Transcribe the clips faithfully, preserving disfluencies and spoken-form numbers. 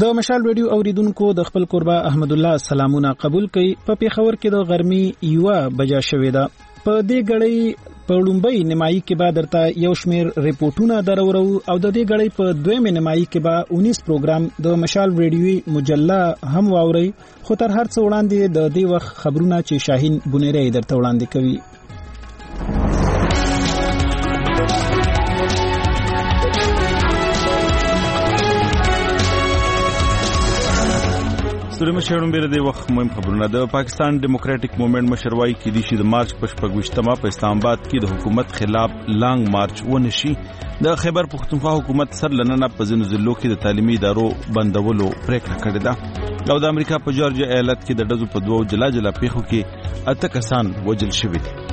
د مشال ویډیو اوریدونکو د خپل قربا احمد الله سلامونه قبول کړي. په پیښور کې د غرمي یوه بجا شوې ده. په دې غړې په لومبۍ نیمایي کې به درته یو شمیر ریپورتونه درورو او د دې غړې په دویمه نیمایي کې به اونیس پروګرام د مشال ویډیو مجله هم واوري. خو تر هر څه وړاندې د دې وخت خبرونه چې شاهین بونیری درته وړاندې کوي. سوري مشرون بیر د وخت مهم خبرونه. د پاکستان ډیموکراټک موومېنټ مشروي کې د شي د مارچ په شپږمه په اسلام آباد کې د حکومت خلاف لانګ مارچ ونشي. د خیبر پختونخوا حکومت سر لننه په ځینو ضلعو کې د تعلیمي ادارو بندولو پریکړه کړې ده. او د امریکا په جورجیا ایالت کې د ډزو په دوو جلا جلا پیښو کې اته کسان وژل شوي دي.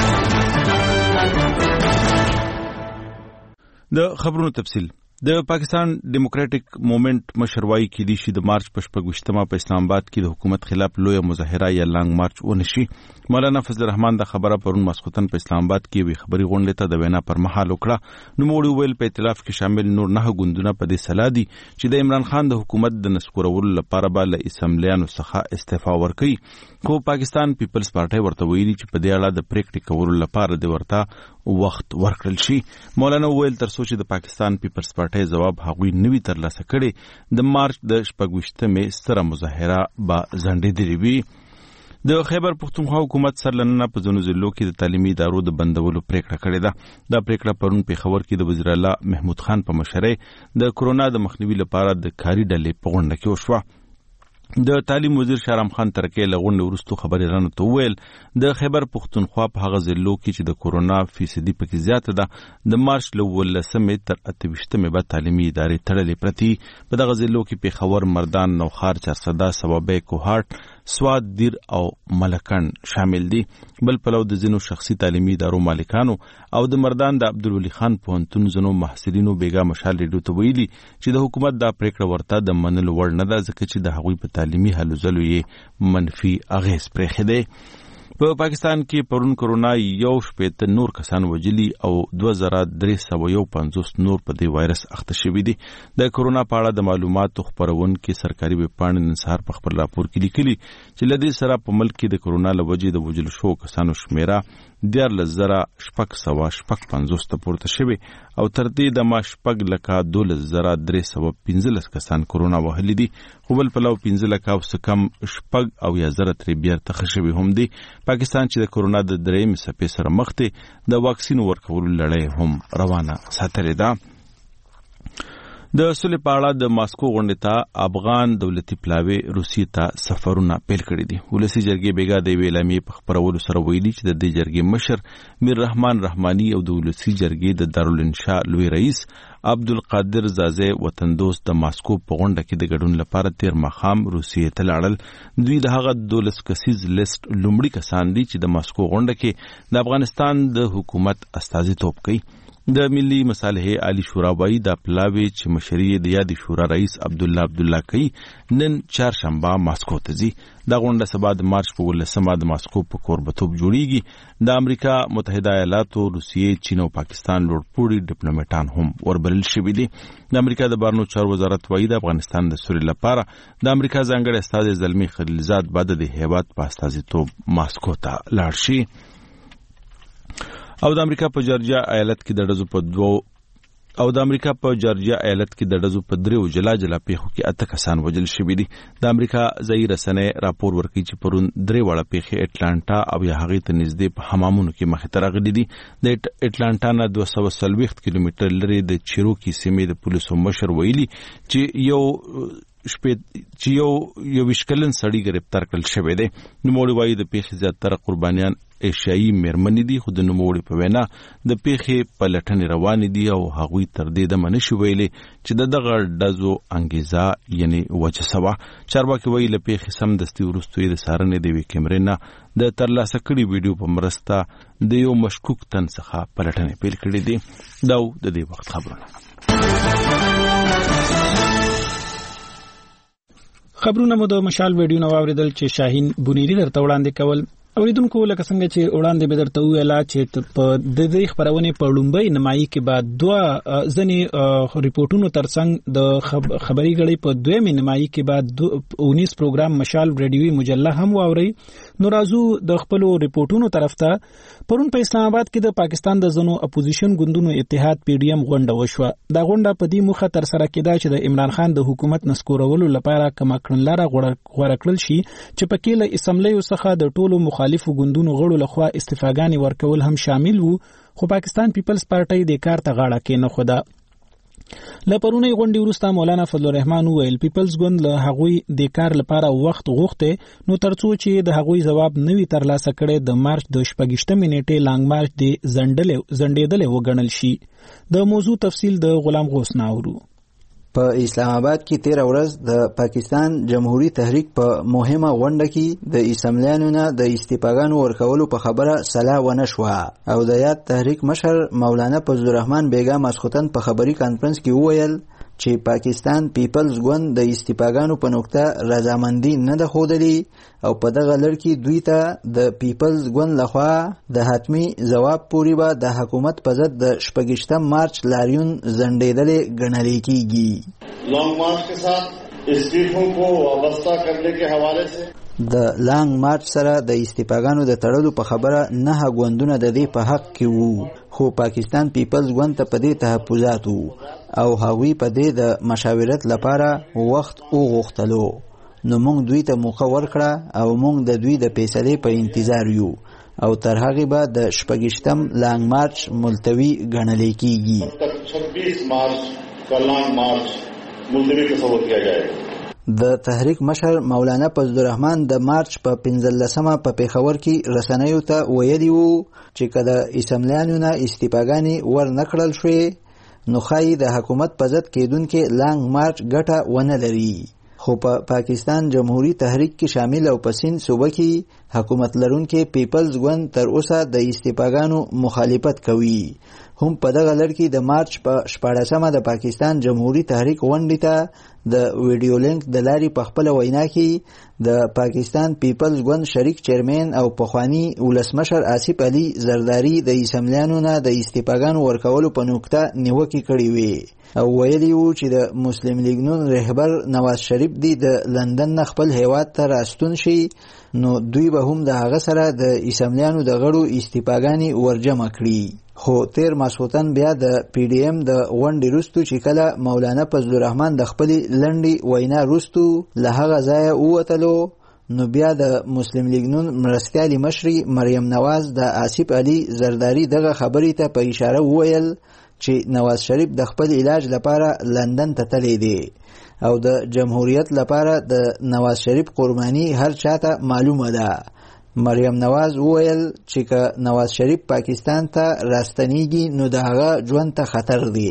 د خبرونو تفصیل. د پاکستان ډیموکراټک موومېنټ مشروي کې د شي د مارچ په شپږمه په اسلام آباد کې د حکومت خلاف لوی مظاهره یا لانګ مارچ ونشي. مولانا فضل الرحمن د خبره پرون مسخوتن په اسلام آباد کې وی خبري غونډه ته د وینا پر مهال وکړه. نو موږ ویل په ائتلاف کې شامل نور نه ګوندونه په دې سلا دي چې د عمران خان د حکومت د نسکورولو لپاره به له اسمبلیانو څخه استعفا ورکړي. خو پاکستان پیپلز پارټي ورته ویلي چې په دې اړه د پریکټ کولو لپاره د ورته وخت ورکړل شي. مولانا ویل تر څو چې د پاکستان پیپلز پارټي جواب هغوی نوی ترلاسه کړي د مارچ د شپږمه ستره مظاهره به ځنډېدلې وي. د خیبر پختونخوا حکومت سر لننه په ځینو ضلعو کې د تعلیمي ادارو د بندولو پریکړه کړې ده. دا پریکړه پرون پیښور کې د وزیر اعلی محمود خان په مشرۍ د کورونا د مخنیوي لپاره د کاري ډلې په غونډه کې وشوه. د تعلیم وزیر شهرام خان ترکي له غونډې وروسته خبريالانو ته وویل د خیبر پختونخوا په هغه ضلعو کې چې د کورونا فیصدي پکې زیاته ده د مارچ له ولسمې تر اته ویشتمې به تعلیمي ادارې تړلې پرتې. په دغه ضلعو کې پیښور، مردان، نوخار، چارسده، صوابۍ، کوهاټ، سواد، دیر او ملکند شامل دي. بل پلو د ځینو شخصي تعلیمي ادارو مالکانو او د مردان د عبدالولي خان پوهنتون ځینو محصلینو بیګا مشال ریډیو ته ویلي چې د حکومت دا پریکړه ورته د منلو وړ نه ده ځکه چې د هغوی په تعلیمي هلو ځلو یې منفي اغیز پرېښی دی. په پاکستان کې پرون کورونا یو شپېته نور کسان وژلي او دوه زره درې سوه یو پنځوس نور په دې وایرس اخته شوي دي. د کورونا په اړه د معلوماتو خپرونکي سرکاري ویبپاڼې نن سهار په خپل راپور کې لیکلي چې له دې سره په ملک کې د کورونا له وجې د وژل شوو کسانو شمیره دیارلس زره شپږ سوه شپږ پنځوس ته پورته شوې او تر دې دمه شپږ لکه دولس زره درې سوه پنځلس کسان کورونا وهلي دي. خو بل پلو پنځه لکه او څه کم شپږ اویا زره ترې بیرته ښه شوي هم دي. پاکستان چې د کورونا د درېیمې څپې سره مخ دی د واکسین ورکولو لړۍ هم روانه ساتلې ده. د سولې په اړه د ماسکو غونډې ته افغان دولتي پلاوي روسیې ته سفرونه پیل کړي دي. ولسي جرګې بیګا د یوې اعلامیې په خپرولو سره ویلي چې د دې جرګې مشر میر رحمان رحماني او د ولسي جرګې د دارالانشا لوی رئیس عبدالقادر زازی وطندوست د ماسکو په غونډه کې د ګډون لپاره تیر ماښام روسیې ته لاړل. دوی د هغه دولس کسیز لیست لومړي کسان دي چې د ماسکو غونډه کې د افغانستان د حکومت استازیتوب کوي. د ملي مصالحې عالی شورا وایي دا پلاوی چې مشري د یادې شورا رئیس عبدالله عبدالله کوي نن چهارشنبه ماسکو ته ځي. دا غونډه سبا د مارچ په ولسمه د ماسکو په کوربتوب جوړیږي. د امریکا متحده ایالاتو، روسیې، چین او پاکستان لوړپوړي ډیپلوماټان هم وربلل شوي دي. د امریکا د بهرنیو چارو وزارت وایي د افغانستان د سولې لپاره د امریکا ځانګړی استازی زلمي خلیلزاد به د هیواد په استازیتوب ماسکو ته لاړ شي. او د امریکا په جورجیا ایالت کې د ډزو په دوو او د امریکا په جورجیا ایالت کې د ډزو په دریو جلا جلا پیښو کې اته کسان وژل شوي دي. د امریکا ځایي رسنۍ راپور ورکوي چې پرون درې واړه پیښې اټلانټا او یا هغې ته نږدې په حمامونو کې مخې ته راغلي دي. د اټلانټا نه دوه سوه څلوېښت کیلومتر لرې د چیروکي سیمې د پولیسو مشر ویلي چې یو شپې چې یو یو ویشکلن سړی گرفتار کړل شوی دی. نوموړي وایي د پیښې زیاتره قربانیان ایشیایي میرمنې دي. خو د نوموړي په وینا د پیښې پلټنې روانې دي او هغوی تر دې دمه نشي ویلي چې د دغه ډزو انګیزه یعنی وجه څه وه. چارواکي وایي له پیښې سمدستي وروسته یې د څارنې د یوې کیمرې نه د ترلاسه کړي ویډیو په مرسته د یو مشکوک تن څخه پلټنې پیل کړې دي. دا د دې وخت خبرونه. خبرونه مو د مشال ویډیو نو اوریدل چې شاهین بونیری درته وړاندې کول. اوریدونکو لکه څنګه چې وړاندې به درته ویلا چې په د دې خبرونه په لومبۍ نمایي کې بعد دوه ځنې ریپورتونو ترڅنګ د خبري غړي په دویمه نمایي کې بعد انیس پروګرام مشال ریډیوي مجله هم واوري. نو راځو د خپل ریپورتونو طرف ته. پرون په اسلام آباد کې د پاکستان د زنو اپوزیشن ګوندونو اتحاد پی ډی ایم غونډه وشوه. دا غونډه په دې مخه تر سره کېده چې د عمران خان د حکومت نسکورولو لپاره کوم کړنلاره غوړه کړل شي چې په کې له اسمبلی څخه د ټولو مخالفو ګوندونو غړو لخوا استفاګانی ورکول هم شامل وو، خو پاکستان پیپلز پارټي د کار ته غاړه کې نه خوده. لپرونی غونډې وروسته مولانا فضل الرحمن ویل پیپلز ګوند له هغوی د کار لپاره وخت غوښته، نو ترڅو چې د هغوی جواب نوي ترلاسه کړي د مارچ د شپږشتمې نیټې لانګ مارچ د زندلې زندېدل وګڼل شي. د موضوع تفصیل د غلام غوث ناورو. په اسلام آباد کې تیر ورځ د پاکستان جمهوریت تحریک په مهمه غونډه کې د اسمبلیانو نه د استفاګانو ورکولو په خبره سلا ونه شوه او د یاد تحریک مشر مولانا فضل الرحمن بیگا ماسخوتن په خبري کانفرنس کې وویل چې پاکستان پیپلز ګوند د استفاګانو په نقطه رضامندي نه ده ښودلې او په دغه لړ کې دوی ته د پیپلز ګوند لخوا د حتمی جواب پورې به د حکومت په ضد د شپږشتم مارچ لاریون ځنډېدلې ګڼل کېږي. لانګ مارچ के साथ استعفوں को وابستہ کرنے के حوالے سے د لانګ مارچ سره د استفاګانو د تړلو په خبره نه غوندونه د دې په حق کې وو، خو پاکستان پیپلز ګوند ته په دې تحفظات وو او هغوی په دې د مشاورت لپاره وخت وغوښتلو. نو موږ دوی ته موقع ورکړه او موږ د دوی د فیصلې په انتظار یو او تر هغه به د شپږشتم لانګ مارچ ملتوی ګڼل کېږي. छब्बीस मार्च का लॉन्ग मार्च मुलतवी تصور किया जाएगा. د تحریک مشر مولانا فضل الرحمن د مارچ په پنځلسمه په پیښور کې رسنیو ته ویلي وو چې کله اسمبلیانو نه استفاګانی ور نکړل شوې نو خای د حکومت په ضد کېدونکې لانګ مارچ ګټه ونه لري. خو په پا پاکستان جمهوریت تحریک کې شامل او پسین صوبه کې حکومت لرونکي پیپلز ګوند تر اوسه د استفاګانو مخالفت کوي. هم په دغه لړ کې د مارچ په شپاړسمه د پاکستان جمهوریت تحریک غونډې ته د ویډیو لینک د لارې په خپل وینا کې د پاکستان پیپلز ګوند شریک چیرمن او پخوانی ولسمشر آصف علي زرداری د اسمبلیانو نه د استفاګانو ورکولو په نقطه نیوکه کړې وي او ویلي وو چې د مسلم لیگ نون رهبر نواز شریف دی د لندن نه خپل هیواد ته راستون شي نو دوی به هم د هغه سره د اسمبلیانو د غړو استفاګانی ورجمع کړي. خو تیر ماسخوتن بیا د پی ډی ایم د غونډې وروسته چې کله مولانا فضل الرحمن د خپلې لنډې وینا وروسته له هغه ځایه ووتلو نو بیا د مسلم لیگ نون مرستیالي مشري مریم نواز د آصف علي زرداری دغه خبرې ته په اشاره وویل چې نواز شریف د خپل علاج لپاره لندن ته تللی دی او د جمهوریت لپاره د نواز شریف قرباني هر چاته معلومه ده. مریم نواز وویل چې که نواز شریف پاکستان ته راستنیږي نو د هغه ژوند ته خطر دی.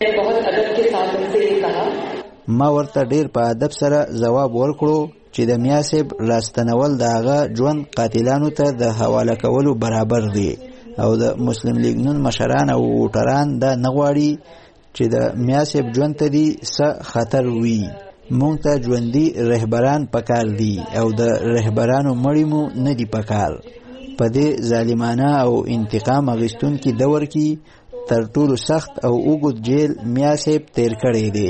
ما ورته ډیر په ادب سره ځواب ورکړو چې د میاسب راستنول د هغه ژوند قاتلانو ته د حواله کولو برابر دی او د مسلم لیگ نون مشران او ووټران دا نه غواړي چې د میاسب ژوند ته دي څه خطر وي. مونږ ته ژوندي رهبران پکار دي او د رهبرانو مړی مو نه دي پکار. په دې ظالمانه او انتقام اخیستونکي دور کې تر ټولو سخت او اوږد جیل میاسب تیر کړی دی.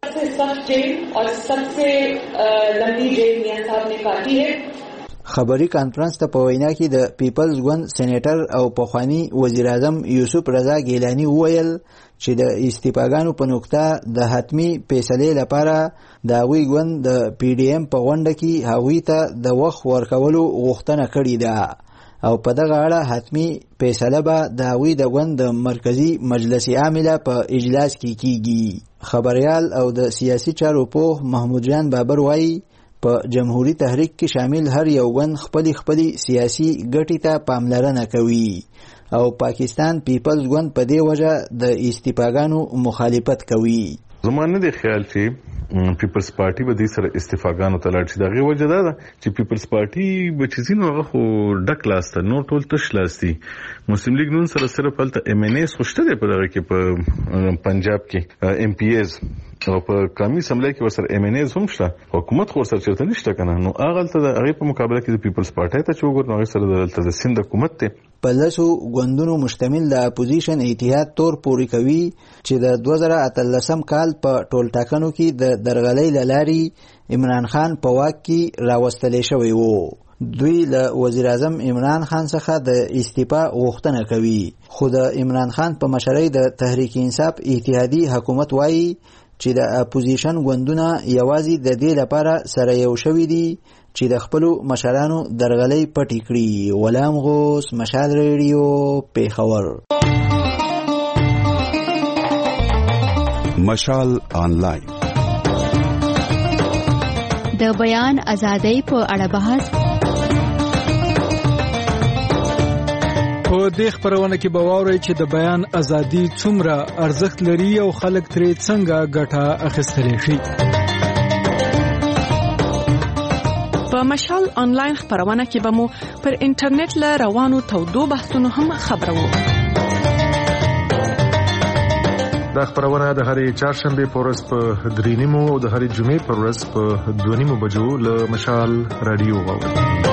خبري کانفرنس ته په وینا کې د پیپلز ګوند سېنیټر او پخوانی وزیر اعظم یوسف رضا ګیلانی وویل چې د استفاګانو په نقطه د حتمی فیصلې لپاره د هغوی ګوند د پی ډی ایم په غونډه کې هغوی ته د وخت ورکولو غوښتنه کړې ده او په دغه اړه حتمی فیصله به د هغوی د ګوند د مرکزی مجلس عامله په اجلاس کې کیږي. خبريال او د سیاسي چارو پوه محمود جان بابر وایي په جمهوریت تحریک کې شامل هر یو ګوند خپل خپل سیاسي ګټې ته پاملرنه کوي او پاکستان پیپلز ګوند په دې وجه د استفاګانو مخالفت کوي. زمانه دی خیال چې پیپلز پارټي به د سره استفاګانو ته لاړ شي. دا غي وجه ده چې پیپلز پارټي به چې زینو هغه خو ډک لاسته نو ټول تش لاستی. مسلم لیگ نن سره سره پلته ایم ان ایس خوشته دی په دغه کې په پنجاب کې ایم پی ایز او په قومي اسمبلی کې ورسره ایم ان ایز هم شته. حکومت خو سره چرته نشته کنه. نو هغه ته د هغه په مقابله کې د پیپلز پارټي ته چوغور نو سره د سند حکومت ته په لسو ګوندونو مشتمل د اپوزیشن اتحاد تور پوري کوي چې د دوه زره اتلسم کال په ټول ټاکنو کې د درغلۍ لاري عمران خان په واک کې راوستل شوی وو. دوی له وزیر اعظم عمران خان څخه د استعفا غوښتنه کوي، خو د عمران خان په مشرۍ د تحریک انصاف اتحادي حکومت وایي چې د اپوزیشن ګوندونه یوازې د دې لپاره سره یو شوي دي چې د خپلو مشرانو درغلۍ پټې کړي. غلام غوث، مشال ریډیو، پیښور. مشال آنلاین د بیان ازادۍ په اړه بحث. په دې خبرونه کې به واورئ چې د بیان ازادي څومره ارزښت لري او خلک ترې څنګه ګټه اخیستلی شي. په مشال آنلاین خبرونه کې به مو پر انټرنیټ له روانو تودو بحثونو هم خبرو. دا خبرونه د هرې چهارشنبه په ورځ په درې نیمو او د هرې جمعې په ورځ په دوه نیمو بجو له مشال رادیو واورئ.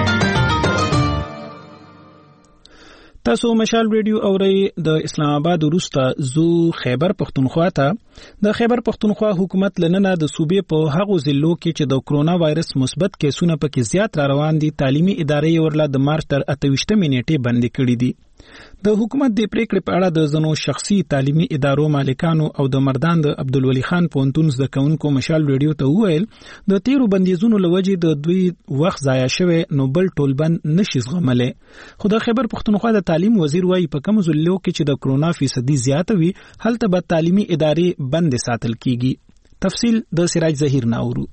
تاسو مشال ریډیو اورئ. د اسلام آباد وروسته زو خیبر پختونخوا ته. د خیبر پختونخوا حکومت لننه د صوبې په هغو ضلعو کې چې د کرونا وایرس مثبت کیسونه پکې زیات را روان دي تعلیمي ادارې ورله د مارچ تر اته ویشتمې نیټې بندي کړې دي. د حکومت د پریکړې په اړه د زنو شخصي تعلیمي ادارو مالکانو او د مردان د عبدالولي خان پونتون زده کوونکو مشال ریډیو ته وویل د تیرو بندیزونو لوجې د دوی وخت ضایع شوی نو بل ټولبند نشي زغملی. خو د خیبر پختونخوا د تعلیم وزیر وایي په کوم ضلعو کې چې د کرونا فیصدي زیاته وي هلته به تعلیمي ادارې بند ساتل کیږي. تفصیل د سراج ظهیر ناورو.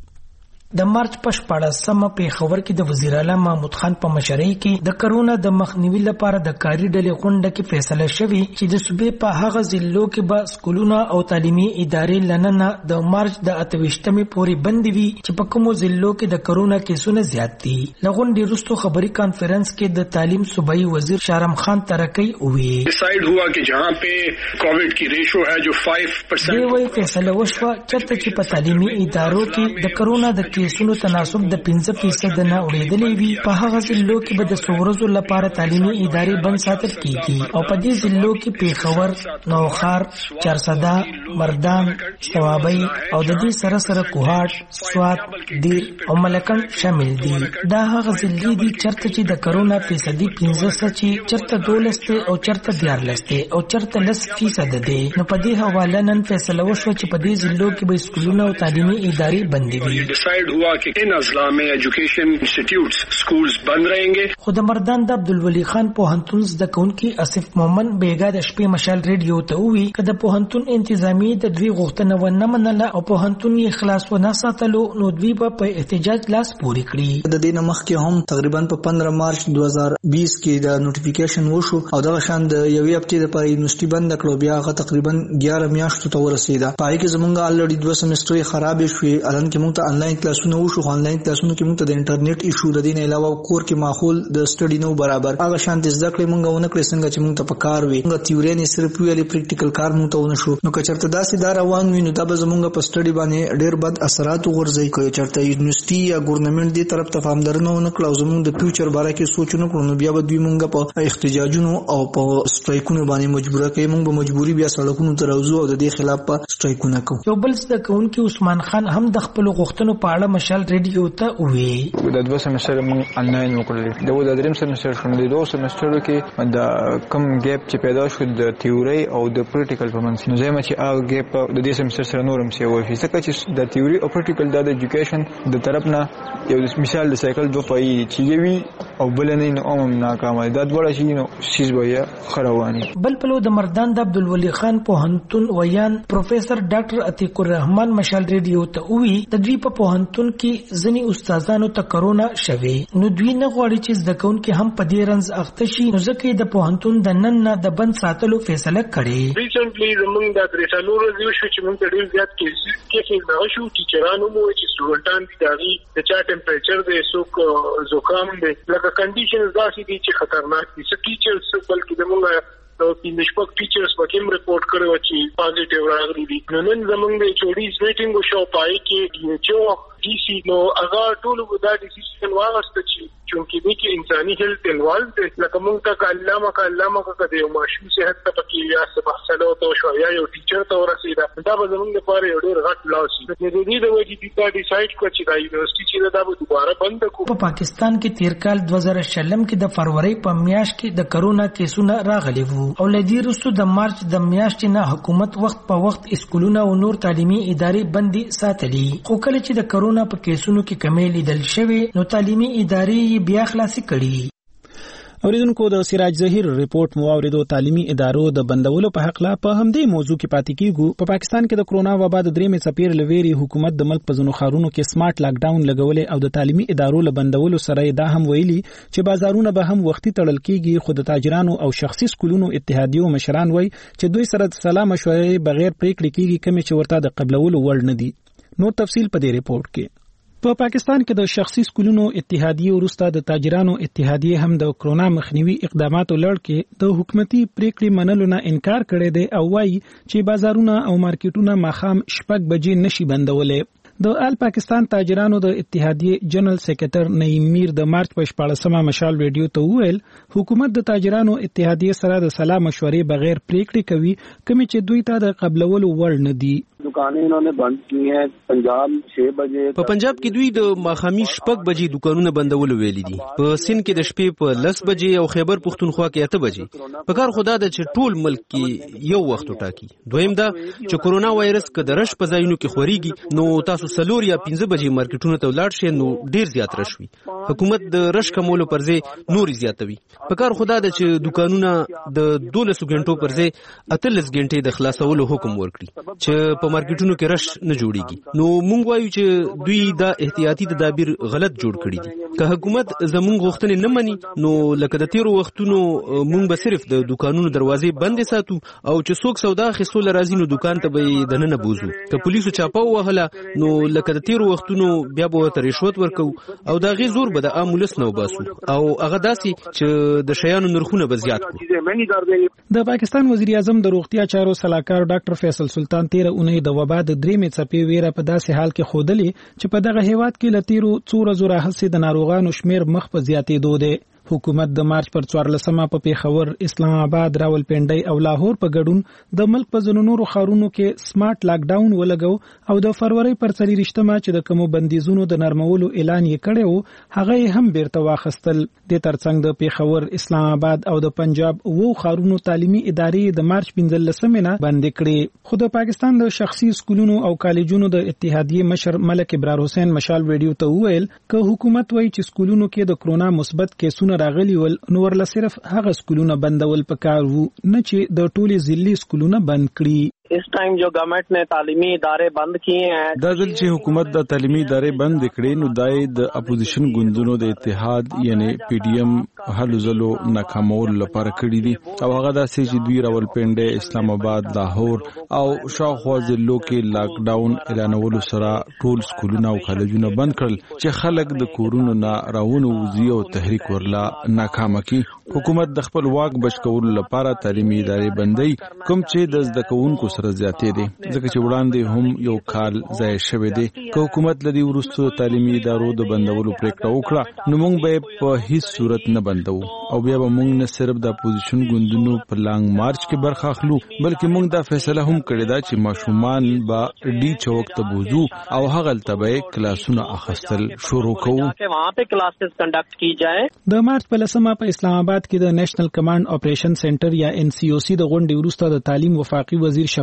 د مارچ په شپاړسمه پیښور کې د وزیر اعلی محمود خان په مشرۍ کې د کرونا د مخنیوي لپاره د کاري ډلې غونډه کې فیصله شوې چې د صوبې په هغه ضلعو کې به سکولونه او تعلیمي ادارې لننه د مارچ د اته ویشتمې پورې بند وي چې په کومو ضلعو کې د کرونا کیسونه زیات دي. له غونډې وروسته خبري کانفرنس کې د تعلیم صوبایي وزیر شارم خان ترکی وویل ډیسایډ ہوا کہ جہاں پہ کووڈ کی ریشو ہے جو پانچ پرسنٹ دی وی فیصله وشوه چرته چې په تعلیمي ادارو کې د کرونا د کیسونو تناسب د پنځه فیصد نه اورېدلې وي په هغه ضلعو کې به د څو ورځو لپاره تعلیمي ادارې بند ساتل کیږي او په دې ضلعو کې پیښور، نوخار، چارسده، مردان، ثوابۍ او د دې سره سره کوهاټ، سوات، دیر او ملکند شامل دي. دا هغه ضلعې دي چرته چې د کرونا فیصدي پنځه سچي چرته دولس او چرته دیارلس او چرته لس فیصد دي. نو په دې حواله نن فیصله وشوه چې په دې ضلعو کې به سکولونه او تعلیمي ادارې بند وي. ډیسایډ ہوا کہ ان اضلاع میں ایجوکیشن انسٹیٹیوٹس سکولز بند رہیں گے. خو د مردان د عبدالولي خان پوهنتون زده کوونکي اسف مومن بیګا د شپې مشال ریډیو ته وویل چې د پوهنتون انتظامی د دوی غوښتنه ونه منله او پوهنتون یې خلاص ونه ساتلو نو دوی په احتجاج لاس پوري کړی. د دې مخکې هم تقریبا په پندرہ مارچ دو هزار بیس کې د نوټیفیکیشن وشو او دغه شان د یوې هفتې لپاره یونیورسيټي بند کړو. بیا هغه تقریبا یازده میاشتو ته ورسېده. پای کې زمونږ الریډي دوه سمسترې خراب شوې. الان کې موږ ته انلاین کلاسونه وشو. آنلاین کلاسونو کې موږ ته د انټرنیټ ایشو د دین علاوه کور کې ماحول د سټډي نو برابر. هغه شان د زده کړې موږ ونه کړې څنګه چې موږ ته پکار وي. موږ تیوري نه صرف ویلي پریکټیکل کار موږ ته ونه شو. نو که چېرته داسې دا روان وي نو دا به زمونږ په سټډي باندې ډېر بد اثرات وغورځي. که چېرته یونیورسيټي یا ګورنمنت دې طرف ته پاملرنه ونه کړه او زمونږ د فیوچر باره کې سوچ ونه کړو نو بیا به دوی موږ په احتجاجونو او په سټرایکونو باندې مجبوره کوي. موږ به مجبوري بیا سړکونو ته راوځو او د دې خلاف په سټرایکونه کوو. یو بل زده کوونکی عثمان خان هم د خپل غوښتنو په اړه مشال ریډیو ته وویل د دوه سمستر موږ انلاین وکړل. د دریم سمستر شوم د دوه سمسترو کې د کم ګیپ چې پیدا شو د تیوري او د پریکټیکل په منځ کې زما چې هغه ګیپ د دې سمستر سره نورم سی وای ځکه چې د تیوري او پریکټیکل د ایجوکیشن د طرف نه یو مثال د سایکل دوه پای چې وی او بل نه نو هم ناکامه دا ډول شي نو سیس به خرواني. بل پلو د مردان د عبدالولي خان پوهنتون ویان پروفیسور ډاکټر عتیق الرحمن مشال ریډیو ته وی د دوی په پوهنتون کې ځنی استادانو ته کرونا شوي نو دوی نه غواړي چې زده کوونکي هم په دې رنځ اخته شي نو ځکه د پوهنتون د نن نه د بند ساتلو فیصله کړې. ریسنټلی زمونږ د درېټالو ریویو شو چې موږ ډېر زیات کیسز کیسز نه شو ټیچرانو مو چې سټوډنټان دي داغي د چا ټمپریچر دی څوک زکام دی لکه کنډیشنز داسې دي چې خطرناک دي. څه ټیچرز بلکې زمونږ نو پینشپک ټیچرز پکې رپورټ کړو چې پازیټیو راغلي دي. نو نن زمونږ د چوډیز میټینګ شو پای کې ډي ایچ او ډي سي نو هغه ټول ودا ډیسیژن واغسته چې چونکی دي کې انساني هیلث انوالو دي لکه موږ ته علامه کا علامه کا د یو ماشوم صحت ته پکې یا څه بحثلو ته شو یا یو ټیچر ته ورسېدا دا به زموږ لپاره یو ډېر غټ لاس دی. د دې د وجې دي دا ډیسایډ کړ چې دا یونیورسيټي چې دا به دوباره بند کړو. په پاکستان کې تیر کال دوه زره شلم کې د فروری په میاشت کې د کرونا کیسونه راغلي وو او لدی وروسته د مارچ د میاشتې نه حکومت وخت په وخت اسکولونه او نور تعلیمي ادارې بندي ساتلي. خو کله چې د کرونا په کیسونو کې کمی لیدل شوی نو تعلیمي ادارې بیا خلاصې کړي. اوریدونکو د سراج ظهیر ریپورت مواردو تعلیمي ادارو د بندولو په حق لا په همدې موضوع کې پاتې کیږو. په پا پاکستان کې د کرونا وبا د درېمې څپېړې لويري حکومت د ملک په ځینو ښارونو کې سمارټ لاک ډاون لګولې او د تعلیمي ادارو له بندولو سره دا هم ویلي چې بازارونه به هم وختي تړل کیږي. خو د تاجرانو او شخصي سکولونو اتحادیو مشران وایي چې دوی سره د سلا مشورې بغیر پریکړې کیږي کوم چې ورته د قبلولو وړ نه دي. نو تفصیل په دې ریپورت کې. په پا پاکستان کې د شخصي سکولونو اتحادیه وروسته د تاجرانو اتحادیه هم د کرونا مخنیوي اقداماتو لړ کې د حکومتي پریکړې منلو نه انکار کړی دی او وایي چې بازارونه او مارکیټونه ماخام شپږ بجې نشي بندولې. د آل پاکستان تاجرانو د اتحادیه جنرال سیکریټر نعیم میر د مارچ په شپاړسمه مشال ریډیو ته وویل حکومت د تاجرانو اتحادیه سره د سلا مشورې بغیر پریکړې کوي کوم چې دوی ته د قبلولو وړ نه دي. दुकानें इन्होंने बंद की हैं. पंजाब छह बजे په پنجاب کې دوی د ماخامي شپږ بجې دکانونه بندول ویلي دي. په سند کې د شپې په لس بجې او خیبر پښتونخوا کې اته بجې. په کار خدا د چې ټول ملک کې یو وخت ټاکي. دویم دا چې کورونا وایرس کې د رش په ځایونو کې خوريږي نو تاسو سلور یا پنځه بجې مارکیټونو ته ولاړ شئ نو ډیر زیات رش وي. حکومت د رش کمولو پر ځای نور زیاتوي. په کار خدا د چې دکانونه د دولس غنټو پر ځای اتلس غنټې د خلاصولو حکم ورکړي چې په مارکیټونو کې رش نه جوړیږي. نو مونږ وایو چې دوی دا احتیاطي تدابیر غلط جوړ کړی دي. که حکومت زمونږ غوښتنې نه مني نو لکه د تیرو وختونو مونږ به صرف د دکانونو دروازې بندې ساتو او چې څوک سودا اخیستل راځي نو دکان ته به د ننه بوزو. که پولیسو چاپه وهله نو لکه د تیرو وختونو بیا به ورته رشوت ورکو او دا غي زور به د عام ولس نه وباسو او هغه داسي چې د شیانو نرخونه به زیات کړو. د پاکستان وزیر اعظم د روغتیا چارو صلاحکار ډاکټر فیصل سلطان تیر اونۍ د وبا د درېمې څپې ویره په داسې حال کې خودلې چې په دغه هیواد کې لتیرو څو ورځو راهیسې د ناروغانو شمیر مخ په زیاتېدو دی. حکومت د مارچ پر څوارلسمه په پیښور، اسلام آباد، راولپنډي او لاهور په ګډون د ملک په ځینو نورو ښارونو کې سمارټ لاک ډاون ولګو او د فروری پر څلېرویشتمه چې د کومو بندیزونو د نرمولو اعلان یې کړی و هغه یې هم بیرته واخیستل. د ترڅنګ د پیښور، اسلام آباد او د پنجاب وو ښارونو تعلیمي ادارې د مارچ پنځلسمې نه بند کړې. خو د پاکستان د شخصي سکولونو او کالجونو د اتحادیې مشر ملک ابرار حسین مشال ویډیو ته وویل که حکومت وایي چې سکولونو کې د کرونا مثبت کیسونه راغلي ول نو ورله صرف هغه سکولونه بندول پکار وو نه چې د ټولي ضلعي سکولونه بند کړي. इस टाइम जो गवर्नमेंट ने तालीमी इदारे बंद किए हैं دا ځل چې حکومت د تعلیمي ادارې بند کړي نو دای د اپوزیشن ګوندونو د اتحاد یعنی پی ډی ایم هلو زلو ناکامول لپاره کړی دي او هغه داسې چې دوی راولپنډي، اسلام آباد، لاهور او شاوخوا ضلعو کې لاک ډاون اعلانولو سره ټول سکولونه او کالجونه بند کړل چې خلک د کورونو نه راوونه وزي او تحریک ورلا ناکام کی. حکومت د خپل واک بچ کولو لپاره تعلیمي ادارې بندي کوم چې د زده کوونکو سره زیاتې دي ځکه چې وړاندې هم یو کال ځای شوی دی. که حکومت لدی ورستو تعلیمي ادارو د بندولو پریکړه وکړه نو موږ به په هیڅ صورت نه بندو او بیا به موږ نه صرف د اپوزیشن ګوندونو په لانګ مارچ کې برخه اخلو بلکې موږ دا فیصله هم کړې ده چې ماشومان به ډي چوک ته بوزو او هغه تلته کلاسونه اخیستل شروع کوو. د مارچ په لسمه په اسلام آباد کې د نېشنل کمانډ اپریشن سنټر یا ان سی او سی د غونډې وروسته د تعلیم وفاقي وزیر شفیق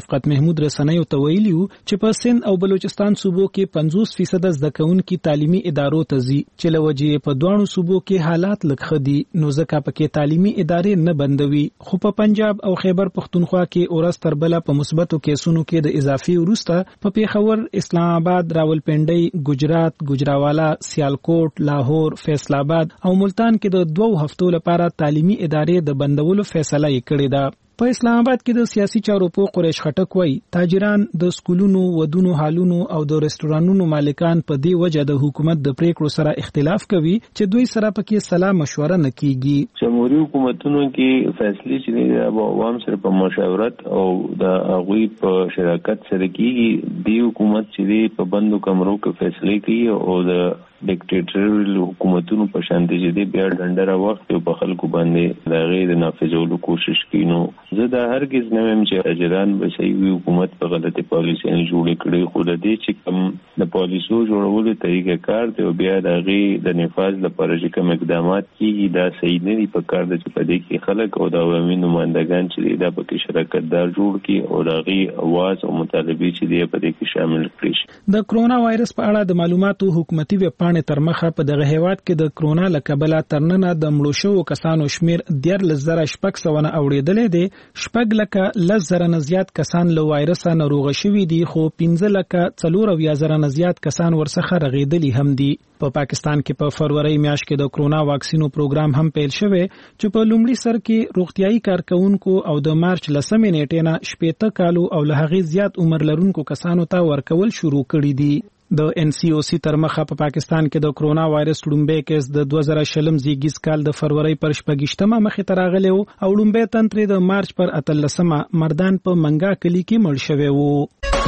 شفقت محمود رسنیو ته ویلي چې په سند او بلوچستان صوبو کې پنځوس فیصد زده کوونکي تعلیمي ادارو ته ځي چې لوجې په دوانو صوبو کې حالات لږ خدي نو ځکه پکې تعلیمي ادارې نه بندوي خو په پنجاب او خیبر پختونخوا کې اورس تر بل په مثبتو کیسونو کې د اضافي وروسته په پیښور اسلام آباد راولپنډي ګجرات ګجراوالا سیالکوټ لاهور فیصل آباد او ملتان کې د دوو هفتو لپاره تعلیمي ادارې د بندولو فیصله یې کړې ده په اسلام آباد کې د سیاسي چارو په قریش خټک وای تاجران د سکولونو ودونو حالونو او د رستورانونو مالکان په دې وجه د حکومت د پریکړو سره اختلاف کوي چې دوی سره پکې سلا مشوره نه کیږي جمهوریت حکومتونو کې فیصله چې د عوام سره په مشاورت او د هغوی په شراکت سره کیږي د حکومت چې په بندو کمرو کې فیصله کوي او د ډیکټیټریل حکومتونو په شان دي چې بیا ډنډره وخت په خلکو باندې د غیر نافذولو کوشش کینو زه دا هرگز نه ویم چې اجران به صحیح وي حکومت په غلطي پالیسي جوړ کړي خو د دې چې کوم د پالیسو جوړولو طریقه کار دی او بیا د غیر د نفاذ لپاره چې کوم اقدامات کیږي دا صحیح نه دي په کار د چې په دې کې خلک او د عوامي نمائندگان چې دا پکې شراکت دار جوړ کړي او د غیر اواز او مطالبه چې دی په دې کې شامل کړي د کرونا وایرس په اړه د معلوماتو حکومتي ویب پاڼې تر مخه په دغه هیواد کې د کرونا لکبله ترننه د مړو شوو کسانو شمیر ډیر لزر شپږ سوه اوریدلې دي شپږ لکه لزر نه زیات کسان له وایرس ناروغ شوي دي خو پنځه لکه څلور او یا زر نه زیات کسان ورڅخه رغیدلي هم دي په پاکستان کې په فروری میاشت کې د کرونا واکسینو پروګرام هم پیل شوی چې په لومړي سر کې روغتيایي کارکونکو او د مارچ لسمې نیټې نه شپږ کالو او له هغې زیات عمر لرونکو کسانو ته ورکول شروع کړي دي د ان سی او سی تر مخه په پاکستان کې د کرونا وایرس لومبه کیس د دوه زره شلم زیږیز کال د فروری پر شپږشتمه مخې ته راغلی او لومبه تنترې د مارچ پر اتلسمه مردان په منګا کلی کې مړ شوی وو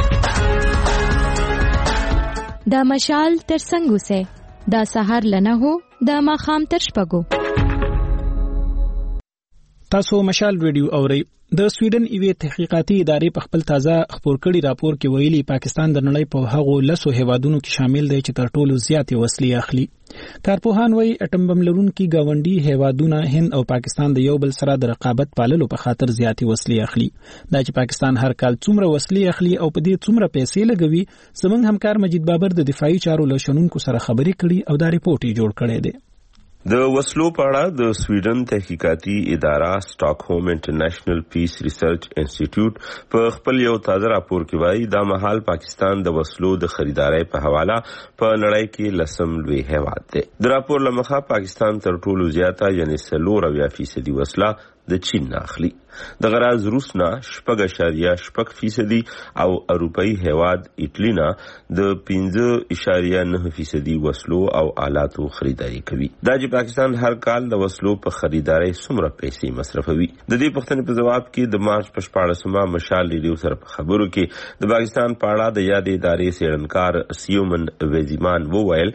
د مشال تر څنګه سه د سحر لنه هو د ماخام تر شپږو تاسو مشال ریډیو اورئ د سویډن ایوې تحقیقاتي ادارې په خپل تازه خبر کړي راپور کې ویلي پاکستان د نړۍ په هغو لسو هیوادونو کې شامل دی چې تر ټولو زیاتې وسلې اخلي کارپوهان وایي اټم بم لرونکي گاونډي هیوادونه هند او پاکستان د یو بل سره د رقابت پاللو په خاطر زیاتې وسلې اخلي دا چې پاکستان هر کال څومره وسلې اخلي او په دې څومره پیسې لګوي زموږ همکار مجید بابر د دفاعي چارو له شنونکو سره خبرې کړي او دا ریپورت یې جوړ کړی دی د وسلو په اړه د سویډن تحقیقاتي اداره سټاکهولم انټرنیشنل پیس ریسرچ انسټیټیوټ په خپل یو تازه راپور کې وایي دا مهال پاکستان د وسلو د خریدارۍ په حواله په نړۍ کې لسم لوی هیواد دی د راپور لمخه پاکستان تر ټولو زیاته یعنی څلور اویا فیصدي وسله د چین نه اخلي د غراز روس نه شپږ اشاریه شپږ فیصدي او اروپאי هیواد ایټلی نه د پنځه اشاریه نه فیصدي وسلو او آلاتو خریداري کوي دا چې پاکستان هر کال د وسلو په خریدارۍ څومره پیسې مصرفوي د دې پوښتنې په جواب کې د مارچ په شپاړسمه مشال ریډیو سره په خبرو کې د پاکستان په اړه د یادې ادارې څېړنکار سیومن وزیمان وویل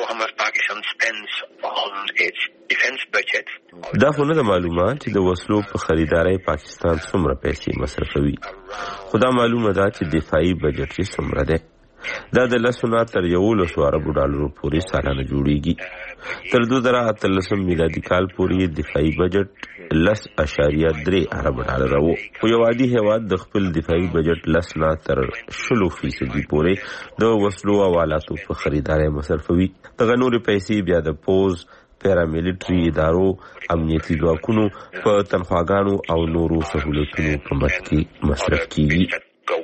دا خو نه د معلومات چې د وسلو په خریدارۍ پاکستان څومره پیسې مصرفوي خو دا معلومه ده چې دفاعي بجټ یې څومره دی دا د لسو نه تر یولسو اربو ډالرو پورې سالانه جوړیږي تر دوه زره اتلسم میلادي کال پورې دفاعي بجټ لس اشاریه درې ارب ډالر وو خو یو عادي هیواد د خپل دفاعي بجټ لس نه تر شلو فیصدي پورې د وسلو او آلاتو په خریدارۍ مصرفوي دغه نورې پیسې بیا د پوز پیراملیټري ادارو امنیتي ځواکونو په تنخواګانو او نورو سہولتونو په مټ کې مصرف کیږي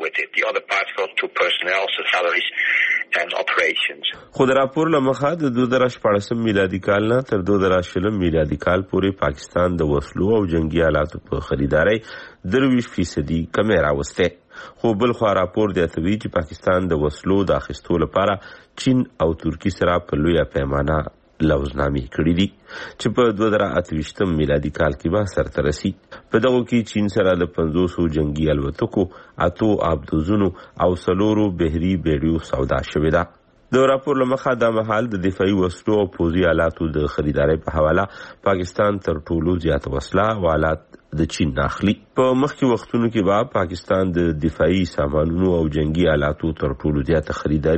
خو د راپور له مخه د دوه زره شپاړسم میلادي کال نه تر دوه زره شلم میلادي کال پورې پاکستان د وسلو او جنگي آلاتو په خریدارۍ درویشت فیصدي کمې راوسته خو بل خو راپور زیاتوي چې پاکستان د وسلو د اخیستو لپاره چین او ترکی سره په لویه پیمانه لوزنامې کړې دي چې په دوه زره اتهویشتم میلادي کال کې به سرته رسي په دغو کې چین سره د پنځوسو جنگي الوتکو اتو آبدوزونو او څلورو بحري بیړیو سودا شوې ده د راپور له مخه دا مهال د دفاعي وسلو او پوځي آلاتو د خریدارۍ په حواله پاکستان تر ټولو زیات وسله او آلات د چین ناخلی په مخکې وختونو کې با پاکستان د دفاعي سامانونو او جنگي آلاتو تر ټولو زیات خریداري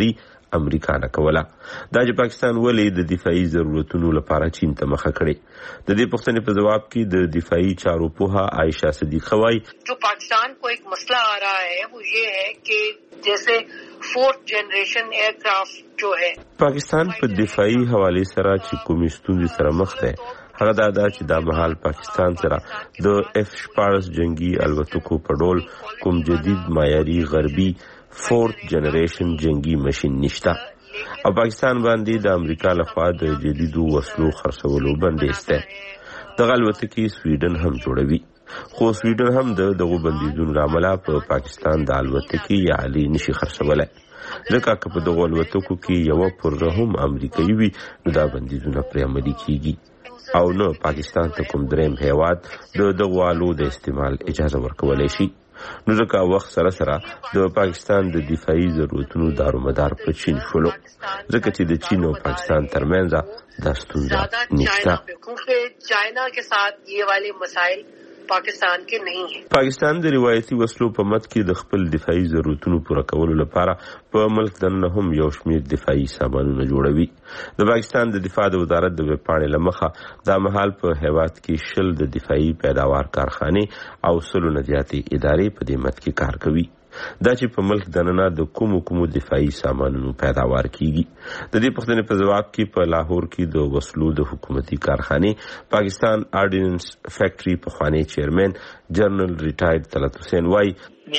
امریکا نه کوله. دا چې پاکستان ولې د دفاعي ضرورتونو لپاره چین ته مخه کړې. د دې پوښتنې په جواب کې د دفاعي چارو پوها عائشہ صدیق خوای جو پاکستان کو ایک مسئلہ آ رہا ہے وہ یہ ہے کہ جیسے فورتھ جنریشن ایئرکرافٹ جو ہے پاکستان په دفاعي حواله سره چې کومې ستونزې سره مخ ده هغه دا ده چې دا مهال پاکستان سره د اف شپاړس جنگي الوتکو په ډول کوم جدید معیاري غربي فورث جنریشن جنگي ماشين نشته او پاکستان باندې د امریکا لخوا د جديدو وسلو خرڅولو بندیز ده. دغه الوتکې سویډن هم جوړوي خو سویډن هم د دغه بندیزونو لامل په پاکستان د الوتکې یا علي نشي خرڅولای. ځکه چې په دغه الوتکو کې یو پرزه هم امریکایي وي نو دا بندیزونه پرې عملي کیږي او نو پاکستان ته کوم دریم هیواد د دغه الو د استعمال اجازه ورکولای شي. نو ځکه وخت سره سره د پاکستان د دفاعي ضرورتونو دارومدار په چین شولو ځکه چې د چین او پاکستان ترمنځ د ستونزې نشته. چاینا के साथ ये वाले मसाइल پاکستان کې نه ہے. پاکستان د روایتي وسلو په مت کې د خپل دفاعي ضرورتونو پوره کولو لپاره په ملک دننه هم یو شمېر دفاعي سامانونه جوړوي. د پاکستان د دفاع د وزارت د ویب پاڼې له مخه دا مهال په هیواد کې شل د دفاعي پیداوار کارخانې او سلو نه زیاتې ادارې په دې مت کې کار کوي. دا چې په ملک دننه د کومو کومو دفاعي سامانونو پیداوار کیږي. د دې پوښتنې په جواب کې په لاهور کې د وسلو د حکومتي کارخانې پاکستان آرډیننس فیکټري پخوانی چیرمن جنرال ریټایرډ طلعت حسین وای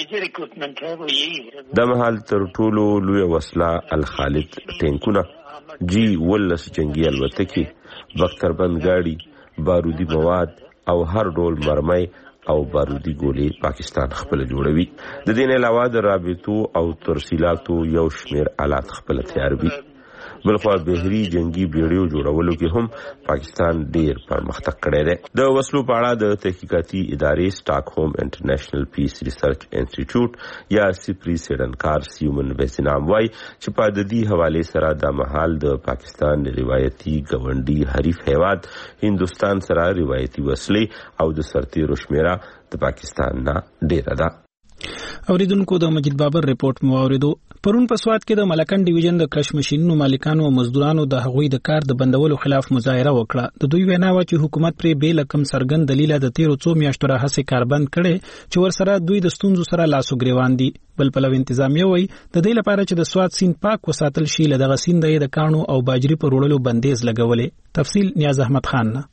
د مهال تر ټولو لوی وسله الخالد ټینکونه جی ولس جنگي الوتکې بختربند گاډي بارودي مواد او هر ډول مرمۍ او بارودي ګولې پاکستان خپل جوړوي. د دې نه علاوه د رابطو او ترسیلاتو یو شمیر آلات خپل تیاروي. بلخوا بهري جنگي بیړیو جوړولو کې هم پاکستان ډیر پرمختګ کړی دی. د وسلو په اړه د تحقیقاتي ادارې سټاک هوم انټرنیشنل پیس ریسرچ انسټیټیوټ یا سپری سیډنکار سیمون وسینام وای چې په د دې حواله سره د محل د پاکستان روایتي ګوندی حریف هیواد هندستان سره روایتي وسلې او د سرتیرو شمیره د پاکستان نه ډیره ده. اوریدونکو د مجید بابر ریپورت مو اوریدو. پرون په سواد کې د ملکن ډیویژن د کرش ماشینونو مالکانو او مزدورانو د هغوی د کار د بندولو خلاف مظاهره وکړه. د دوی وینا و چې حکومت پرې به لکم سرګند دلیل د تیرو څو میاشتو راهسې کاربند کړي چې ورسره دوی د ستونزو سره لاسو ګریوان دي. بل پلو انتظامیه وای د دې لپاره چې د سواد سیند پاک وساتل شي له دغه سیند د کانو او باجری پر وړلو بندیز لګولې. تفصیل نیاز احمد خان نه.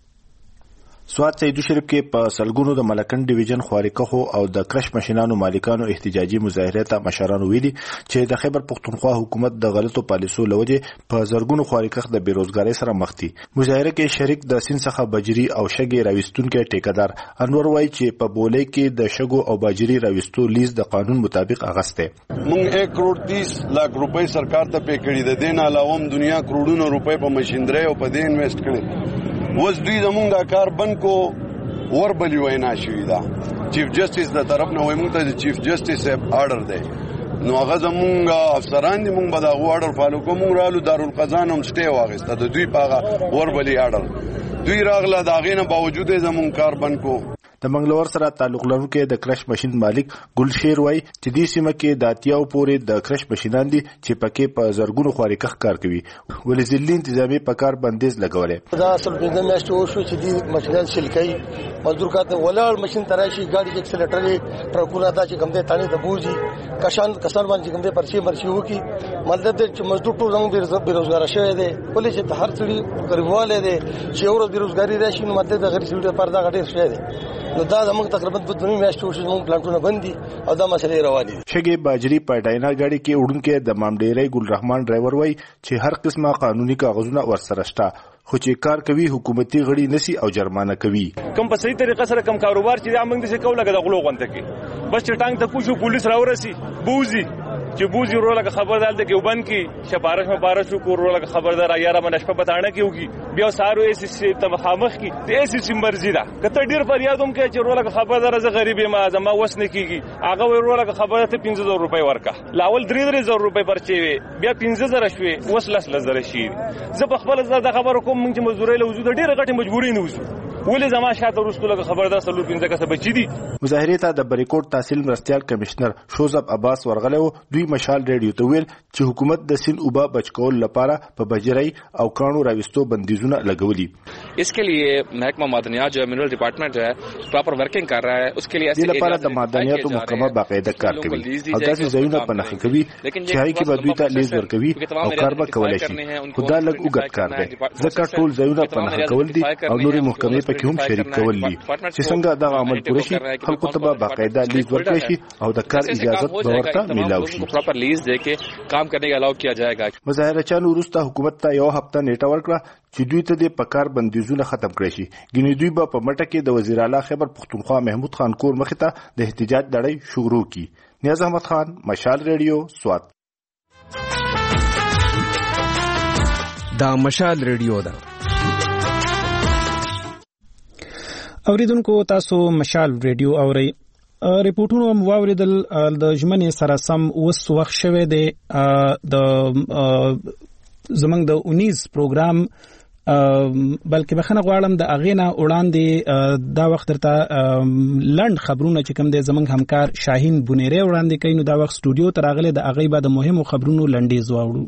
سواد سیدو شریف کې په سلګونو د ملکن ډیویژن خوارکخو او د کرش ماشینانو مالکانو احتجاجي مظاهره ته مشرانو ویلي چې د خیبر پختونخوا حکومت د غلطو پالیسو لوجه په زرګونو خوارکخ د بیروزګاری سره مخ دي. مظاهره کې شریک د سین څخه بجری او شګي راوستونکو ټیکدار انور وای چې په بولې کې د شګو او بجری راوستو لیز د قانون مطابق اغسته. مونږ یک کروڑ تیس लाख روپۍ سرکار ته پې کړی د دین علاوه هم دنیا کروڑونو روپۍ په ماشينري او په دې انویسټ کړي. وز دوی زمونږه کار بند کو وربلی وینا شوی دا چیف جسټیس د طرف نه وای مونږ ته چیف جسټیس آرډر دی نو هغه زمونږه افسران دي مونږ به دا آرډر فالو کوو. مونږ رالو دارالقضا هم سټې واغسته د دوی په وربلی آرډر دوی راغله دا غینه باوجود زمونږ کار بند کو. د منګلور سره تعلق لرونکي د کرش ماشين مالک ګلشیر وای چې دې سیمه کې د اتیاو پورې د کرش ماشينان دي چې پکې په زرګونو خوارکخ کار کوي. ولې ځلې انتظامی په کار بندیز لګولې. دا اصل پنځه میاشتې وشو چې دې ماشينان شلکای مزدور کاته ولال ماشين تراشي گاډي کې اکسلریټر ټرکونه دا چې کوم دې تانی د بوزي کشان کسان باندې کوم دې پرچی مرشي وکي مطلب چې مزدور ټول زموږ بیروزګار شوی دی. ولې چې هر څړي غریبواله دی چې اورو بیروزګاری راشي نو مطلب د غریب سړي لپاره دا غټه شوی دی. نو دا زموږ تقریبا په دوه میاشتو شو زموږ پلانټونه بندي او دا مسلې روانې دي. شګي باجری په ډاینا گاډي کې وډونکو د مامډيري ګل رحمان ډرایور وای چې هر قسمه قانوني کاغذونه ورسره شته خو چې کار کوي حکومتي غړي نسی او جرمانه کوي. کوم په صحیح طریقه سره کوم کاروبار چې دا موږ د څه کوله د غلو غونته کې بس چې ټانګ ته پوښو پولیس راورسي بوزي چې بوزي ورولګه خبردار ده کې وبن کې شپارش مبارش کو ورولګه خبردار یاره منشپه پتاړه کېږي بیا سارو ایس سی ته مخامخ کې د ایس سی مرزي ده کته ډیر فریادوم کې چې ورولګه خبردار زه غریب ما زما وس نه کېږي هغه ورولګه خبردار ته پنځه زره روپۍ ورکا لاول درې درې زره روپۍ پرچي وي بیا پنځه زره شوي وس لس لس زره شي. زه په خپل زړه د خبرو کوم چې مزدوري له وجود ډیر غټي مجبوري نه وځو ولې زما شاته ورستو لکه خبردار سلو پنځه کسه بچی دي. مظاهره ته د بریکوټ تحصیل مرستيال کمشنر شوزب عباس ورغلو. دوی مشال ریډیو ته ویل چې حکومت د سین اوبا بچکول لپاره په بجری او کانو راوستو بندیزونه لګولي. इसके लिए महकमा मादनियात जो मिनरल डिपार्टमेंट है प्रॉपर वर्किंग कर रहा है. उसके लिए د لپاره د معدنیاتو محکمه باقاعده کار کوي او داسې ځایونه په نخښه کوي چې هغه کې بدوی ته لیز ورکوي او کار به کولای شي. خدا لږ وګت کار دی ځکه ټول ځایونه په نخښه کول دي او نورې محکمې پکې هم شریک کول دي چې څنګه دا عمل پوره شي خلکو ته باقاعده لیز ورکړي شي او د کار اجازه به ورته ملاوي شي. प्रॉपर लीज देके काम करने के अलाउ किया जाएगा. مظاهرچیانو وروسته حکومت ته یو هفته نیټه ورکړه چې دوی ته د پکار بندیزونه ختم کړي شي. ګینې دوی به په مټه کې د وزیر اعلی خیبر پختونخوا محمود خان کور مخې ته د احتجاج لړۍ شروع کی. نیاز احمد خان، مشال ریډیو، سوات. دا مشال ریډیو ده. اوریدونکو تاسو مشال ریډیو اورئ. ریپورتونو هم واوریدل د ژمنې سره سم اوس وخت شوی دی د زمونږ د اونیز پروګرام بلکې بخنه غواړم د اغې نه وړاندې دا وخت درته لنډ خبرونه چې کوم دی زمونږ همکار شاهین بونیری وړاندې کوي. نو دا وخت سټوډیو ته راغلی د اغې به د مهمو خبرونو لنډیز واوړو.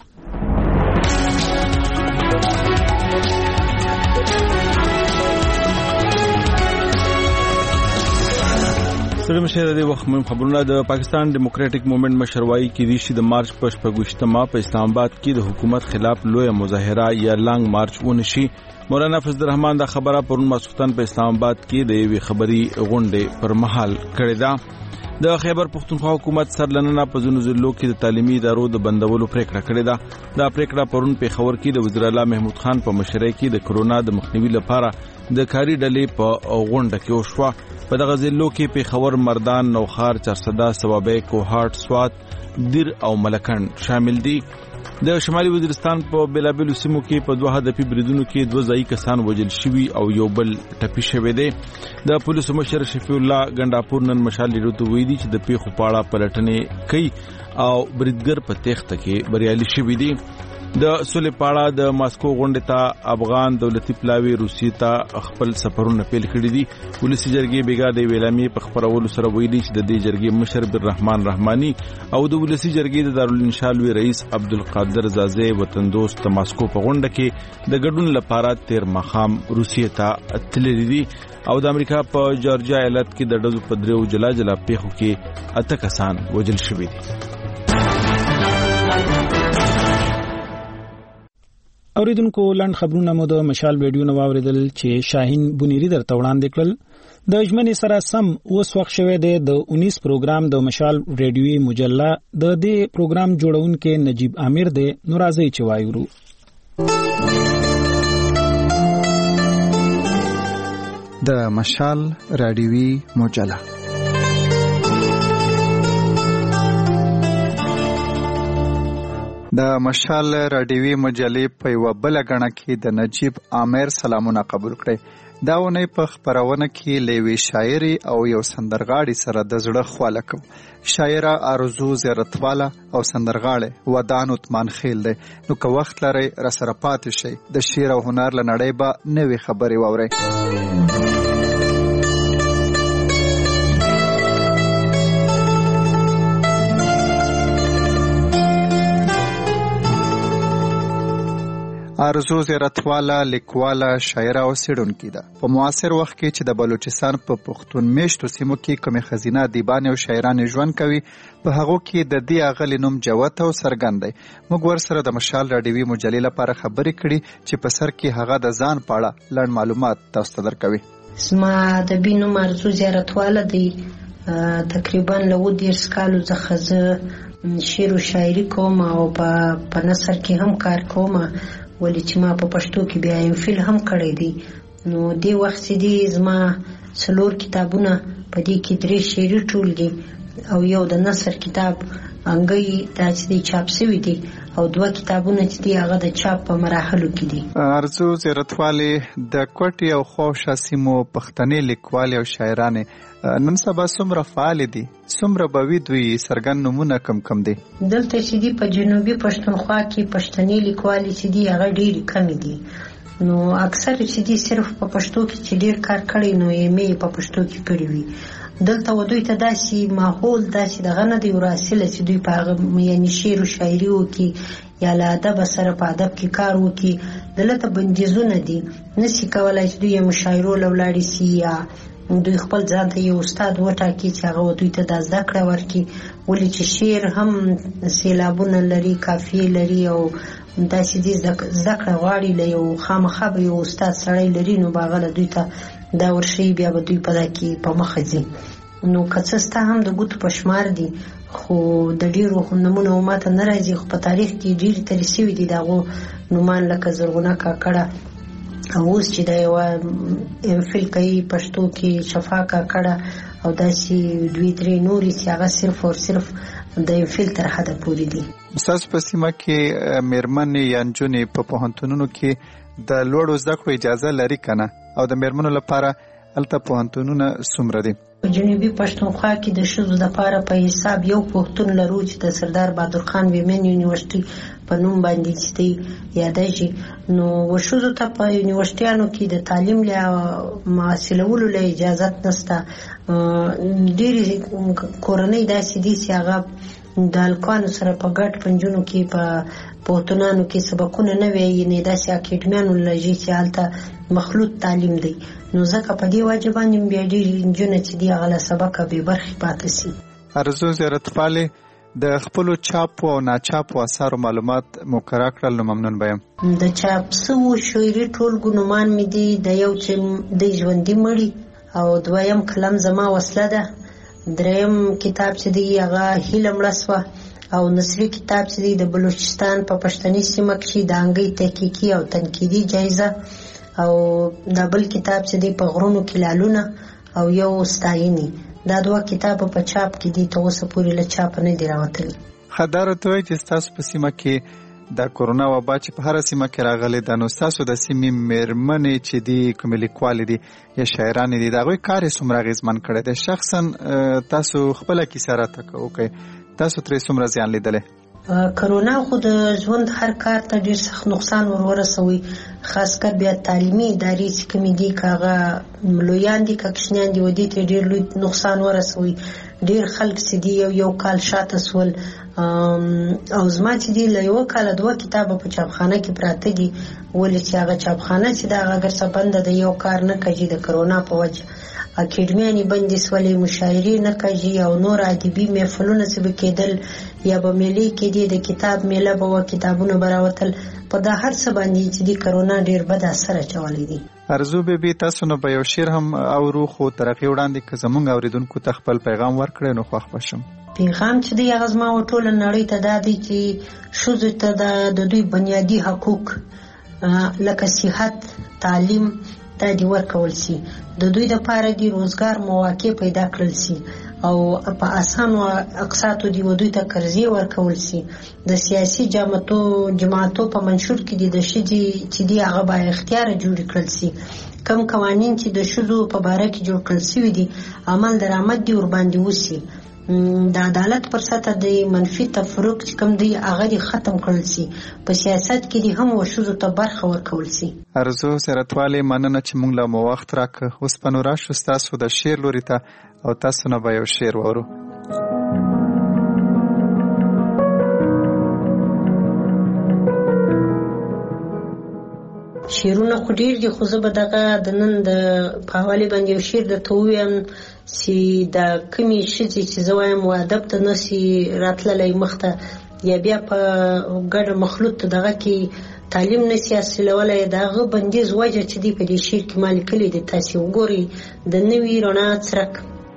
سره مشه د وخت مهم خبرونه. د پاکستان ډیموکراټک موومېنټ مشروعي کې ریشي د مارچ په شپږشتمه په اسلام آباد کې د حکومت خلاف لوی مظاهره یا لانګ مارچ ونشي. مولانا فضل الرحمن دا خبره پرون ماسختن په اسلام آباد کې د یوې خبري غونډې پر مهال کړې ده. د خیبر پختونخوا حکومت سرلننه په ځینو ضلعو کې د تعلیمي ادارو د بندولو پریکړه کړې ده. دا پریکړه پرون په خبر کې د وزیر اعلی محمود خان په مشرۍ کې د کرونا د مخنیوي لپاره د کاري ډلې په غونډه کې وشوه. په دغه ضلعو کې پیښور، مردان، نوخار، چرسدا، سوابۍ، کوهاټ، سوات، دیر او ملکند شامل دي. د شمالي وزیرستان په بیلابیلو سیمو کې په دوه هدفي بریدونو کې دوه ځایي کسان وژل شوي او یو بل ټپي شوی دی. د پولیسو مشر شفیع الله ګنډاپور نن مشال ریډیو ته ویلي چې د پیښو په اړه پلټنې کوي او بریدګر په تېښته کې بریالي شوي دي. د سولې پاړه د ماسکو غونډې ته افغان دولتي پلاوی روسیې ته خپل سفرونه پیل کړي دي. ولسی جرګې بیګا د ویلامي په خبرولو سره ویلي چې د دې جرګې مشر بالرحمن رحماني او د ولسی جرګې د دارالانشا لوی رئیس عبدالقادر زازه وطن دوست ماسکو په غونډه کې د ګډون لپاره تیر مخام روسیې ته تللي دي او د امریکا په جورجیا ایالت کې د ډزو په دریو جلا جلا پیښو کې اته کسان وژل شوي دي. اوریدونکو لنډ خبرونه مو د مشال ویډیو نو واوریدل چې شاهین بونیری درته وړاندې کړل. د ژمنې سره سم اوس وخت شوی دی د اونیس پروګرام د مشال ریډیوي مجله د دې پروګرام جوړونکو نجیب عامر دی. نو راځي چې وایو د مشال ریډیوي مجله. د مشال راډیوي مجلې په یو بل غړنه کې د نجیب عامر سلامونه قبول کړي. دا ونې په خبرونه کې لوي شاعري او یو سندرغاړي سره د زړه خواله کوم. شاعره ارزو زیرتواله او سندرغاړي ودان عثمان خیل دی. نو که وخت لري را سره پاتې شي د شعر او هنر لنړۍ به نوې خبري ووري. ارزو زیرتواله لیکواله شاعره او څېړونکې ده. په معاصر وخت کې چې د بلوچستان په پښتون میشتو سیمو کې کومې ښځینه ادیبانې او شاعرانې ژوند کوي په هغو کې د دې اغلې نوم جوت او څرګند دی. موږ ورسره د مشال راډیوي مجلې لپاره خبرې کړي چې په سر کې هغه د ځان په اړه لنډ معلومات تاسو ته درکوي. زما ادبي نوم ارزو زیرتواله دی. تقریبا له اووه دېرش کالو څخه زه شعر او شاعري کوم او په نثر کې هم کار کوم ولې چې ما په پښتو کې بیا ام فیل هم کړی دی. نو دې وخت چې دی زما څلور کتابونه په دې کې درې شعري ټولګې او یو د نثر کتاب انګي دا چې دی چاپ شوی دی او دوه کتابونه چې دی هغه د چاپ په مراحلو کې دي. ارزو زیرتواله د کوټي او خوشا سیمو پښتني لیکوال او شاعرانه نن سبا څومره فعال دي؟ څومره به وي دوی څرګند نومونه کم کم دي؟ دلته چې دی په جنوبي پښتونخوا کې پښتني لیکوالې چې دی هغه ډېرې کمې دي نو اکثر چې دي صرف په پښتو کې چې ډیر کار کړی نو یې مې په پښتو کې کړی وي دلته ودوی ته داسې ماحول داسې دغه نه دی وراسله چې دوی په هغه یعنی شعر او شاعري وکړي یا له ادب سره په ادب کې کار وکړي دلته بندیزونه دي نشي کولای چې دوی مشاعرو لولاړي سي یا دوی خپل ځان ته یو استاد وټاکي چې هغه دوی ته د زده کړې ورکړي ولې چې شعر هم سیلابونه لري کافیه لري او داسې دي زده کړه غواړي له یو خامخا به یو استاد سړی لري نو باغله دوی ته دا ورشي بیا به دوی په دا کې په مخه ځي نو که څه ستا هم د ګوتو په شمار دي خو د ډېرو نومونه ماته نه راځي خو په تاریخ کې ډېرې تېرې سوي دي د هغو نومان لکه زرغونه کاکړه او اوس چې دا یوه امفل کوي پښتو کې شفا کاکړه او داسې دوی درې نورې چې هغه صرف او صرف د امفل تر حده پورې دي. ستاسو په سیمه کې میرمنې یا نجونې په پوهنتونونو کې د لوړو زده کړو اجازه لري که نه او د میرمنو لپاره هلته پوهنتونونه څومره دي؟ په جنوبي پښتونخوا کې د ښځو دپاره په حساب یو پوهنتون لرو چې د سردار بهادر خان ویمن یونیورسټي په نوم باندې چې دی یادیږي نو ښځو ته په یونیورسټیانو کې د تعلیم له محصلولو له اجازت نشته ډېرې کورنۍ داسې دي چې هغه د هلکانو سره په ګډ پنجونو کې په پوهنتونانو کې سبقونه نه وي یعنې داسې اکیډمیانو لږي چې هلته مخلوط تعلیم دی نو ځکه په دې وجه باندې بیا ډېرې نجونې چې دي هغه له سبقه بې برخې پاتې سي. ارزو زیارتپالې د خپلو چاپو او ناچاپو اثارو معلومات مقرره کړل نو ممنون به یم. د چاپ سوو شعري ټولګو نومان مې دي د یو چې دی ژوندي مړي او دویم کلم زما وسله ده دریم کتاب چې دی هغه هیله مړه سوه او نثري کتاب چې دی د بلوچستان په پښتني سیمه کې د انګی تحقیقي او تنقیدي جایزه او دا بل کتاب چې دی په غرونو کې لالونه او یو ستایني دا دوه کتاب په چاپ کې دي ته اوسه پورې له چاپ نه دی راوتلی. ښه دا راته وایي چې ستاسو په سیمه کې د کورونا وبا چې په هره سیمه کې راغلی ده نو ستاسو د سیمې میرمنې چې دي کومې لیکوالې دي یا شاعرانې دي د هغوی کار یې څومره اغېزمن کړی دی شخصا تاسو خپله کیسه راته وکړئ تاسو ترې څومره زیان لیدلی؟ کرونا خو د ژوند هر کار ته ډیر سخت نقصان ور ورسوي خاص کر بیا تعلیمي ادارې چې کومې دي که هغه لویان دي که کوچنیان دي و دې ته ډیر لوی نقصان ورسوي ډیر خلک چې دي یو یو کال شاته سول او زما چې دي له یوه کاله دوه کتابه په چاپخانه کې پراته دي ولې چې هغه چاپخانه چې د هغه اګر څه بنده د یو کار نه کوي د کرونا په وجه اکیډمیانې بندې سولې مشاعرې نه کوي او نور ادبي محفلونه چې به کېدل یا به میلې کېدې د کتاب میله به وه کتابونه به راوتل په دا هر څه باندې چې دي کرونا ډېر بد اثر اچولی دی. ارزو بیبي تاسو نو به یو شعر هم اورو خو تر هغې وړاندې که زموږ اورېدونکو ته خپل پیغام ورکړی نو خوښ به شم. پیغام چې دی هغه زما ټوله نړۍ ته دا دی چې ښځو ته د دوی بنیادي حقوق لکه صحت تعلیم دا دی ورکول سي د دوی دپاره دی روزګار مواقع پیدا کړل سي او په اسانو اقساطو دی و دوی ته قرضې ورکول سي د سیاسي جماعتو جماعتو په منشور کې دی د ښځې چې دی هغه با اختیاره جوړ کړل سي کم قوانین چې د ښځو په باره کې جوړ کړل سوي دي عمل درآمد دی ورباندې وسي د عدالت پر سطح د منفي تفرق چې کوم دی هغه دی ختم کړل سي په سیاست کې دی هم ښځو ته برخه ورکول سي. ارزو زیارتوالې مننه چې موږ له مو وخت راکړه اوس په نو راشو ستاسو د شعر لوري ته او تاسو نه به یو شعر واورو. شعرونه خو ډېر دي خو زه به دغه د نن د په حوالې باندې یو شعر درته ووایم چې د کومې ښځې چې زه وایم و ادب ته نسي راتللی مخته یا بیا په ګډه مخلوط دغه کې تعلیم نسي حاصلولی د هغه بندیز وجه چې دی په دې شعر کې ما لیکلی دی تاسې وګورئ د نوي رڼا څرک.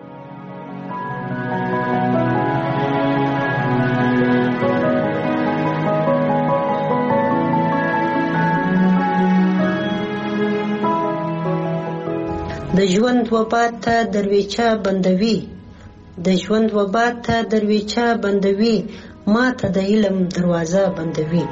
د ژوند وبا ته درویچه بندوي د ژوند وبا ته درویچه بندوي ما ته د علم دروازه بندوي.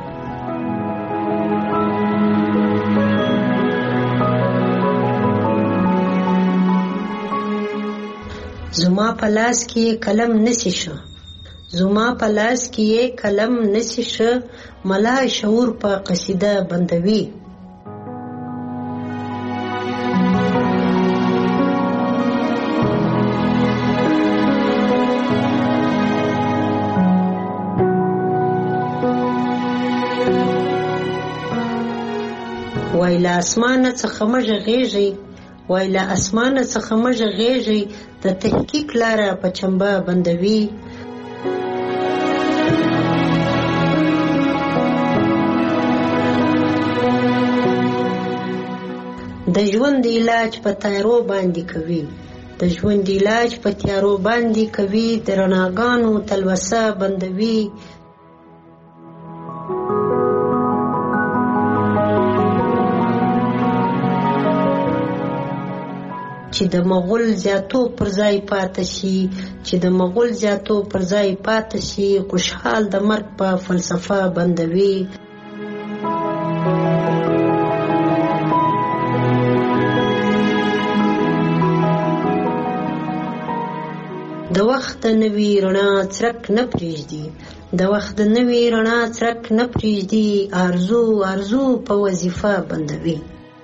زما په لاس کې قلم نسی شه زما په لاس کې قلم نسی شه ملا شعور په قصیده بندوي. وای له اسمانه څخه مه غږیږئ، وای له اسمانه څخه مه غږیږئ، د تحقیق لاره په چمبه بندوي. د ژوند علاج په تیارو باندې کوي، د ژوند علاج په تیارو باندې کوي، د رڼاګانو تلوسه بندوي. چې د مغول زیاتو پر ځای پاتې شي، چې د مغول زیاتو پر ځای پاتې شي، خوشحال د مرګ په فلسفه بندوي. د وخت د نوي رڼا څرک نه پرېږدي، د وخت د نوي رڼا څرک نه پرېږدي، ارزو ارزو په وظیفه بندوي.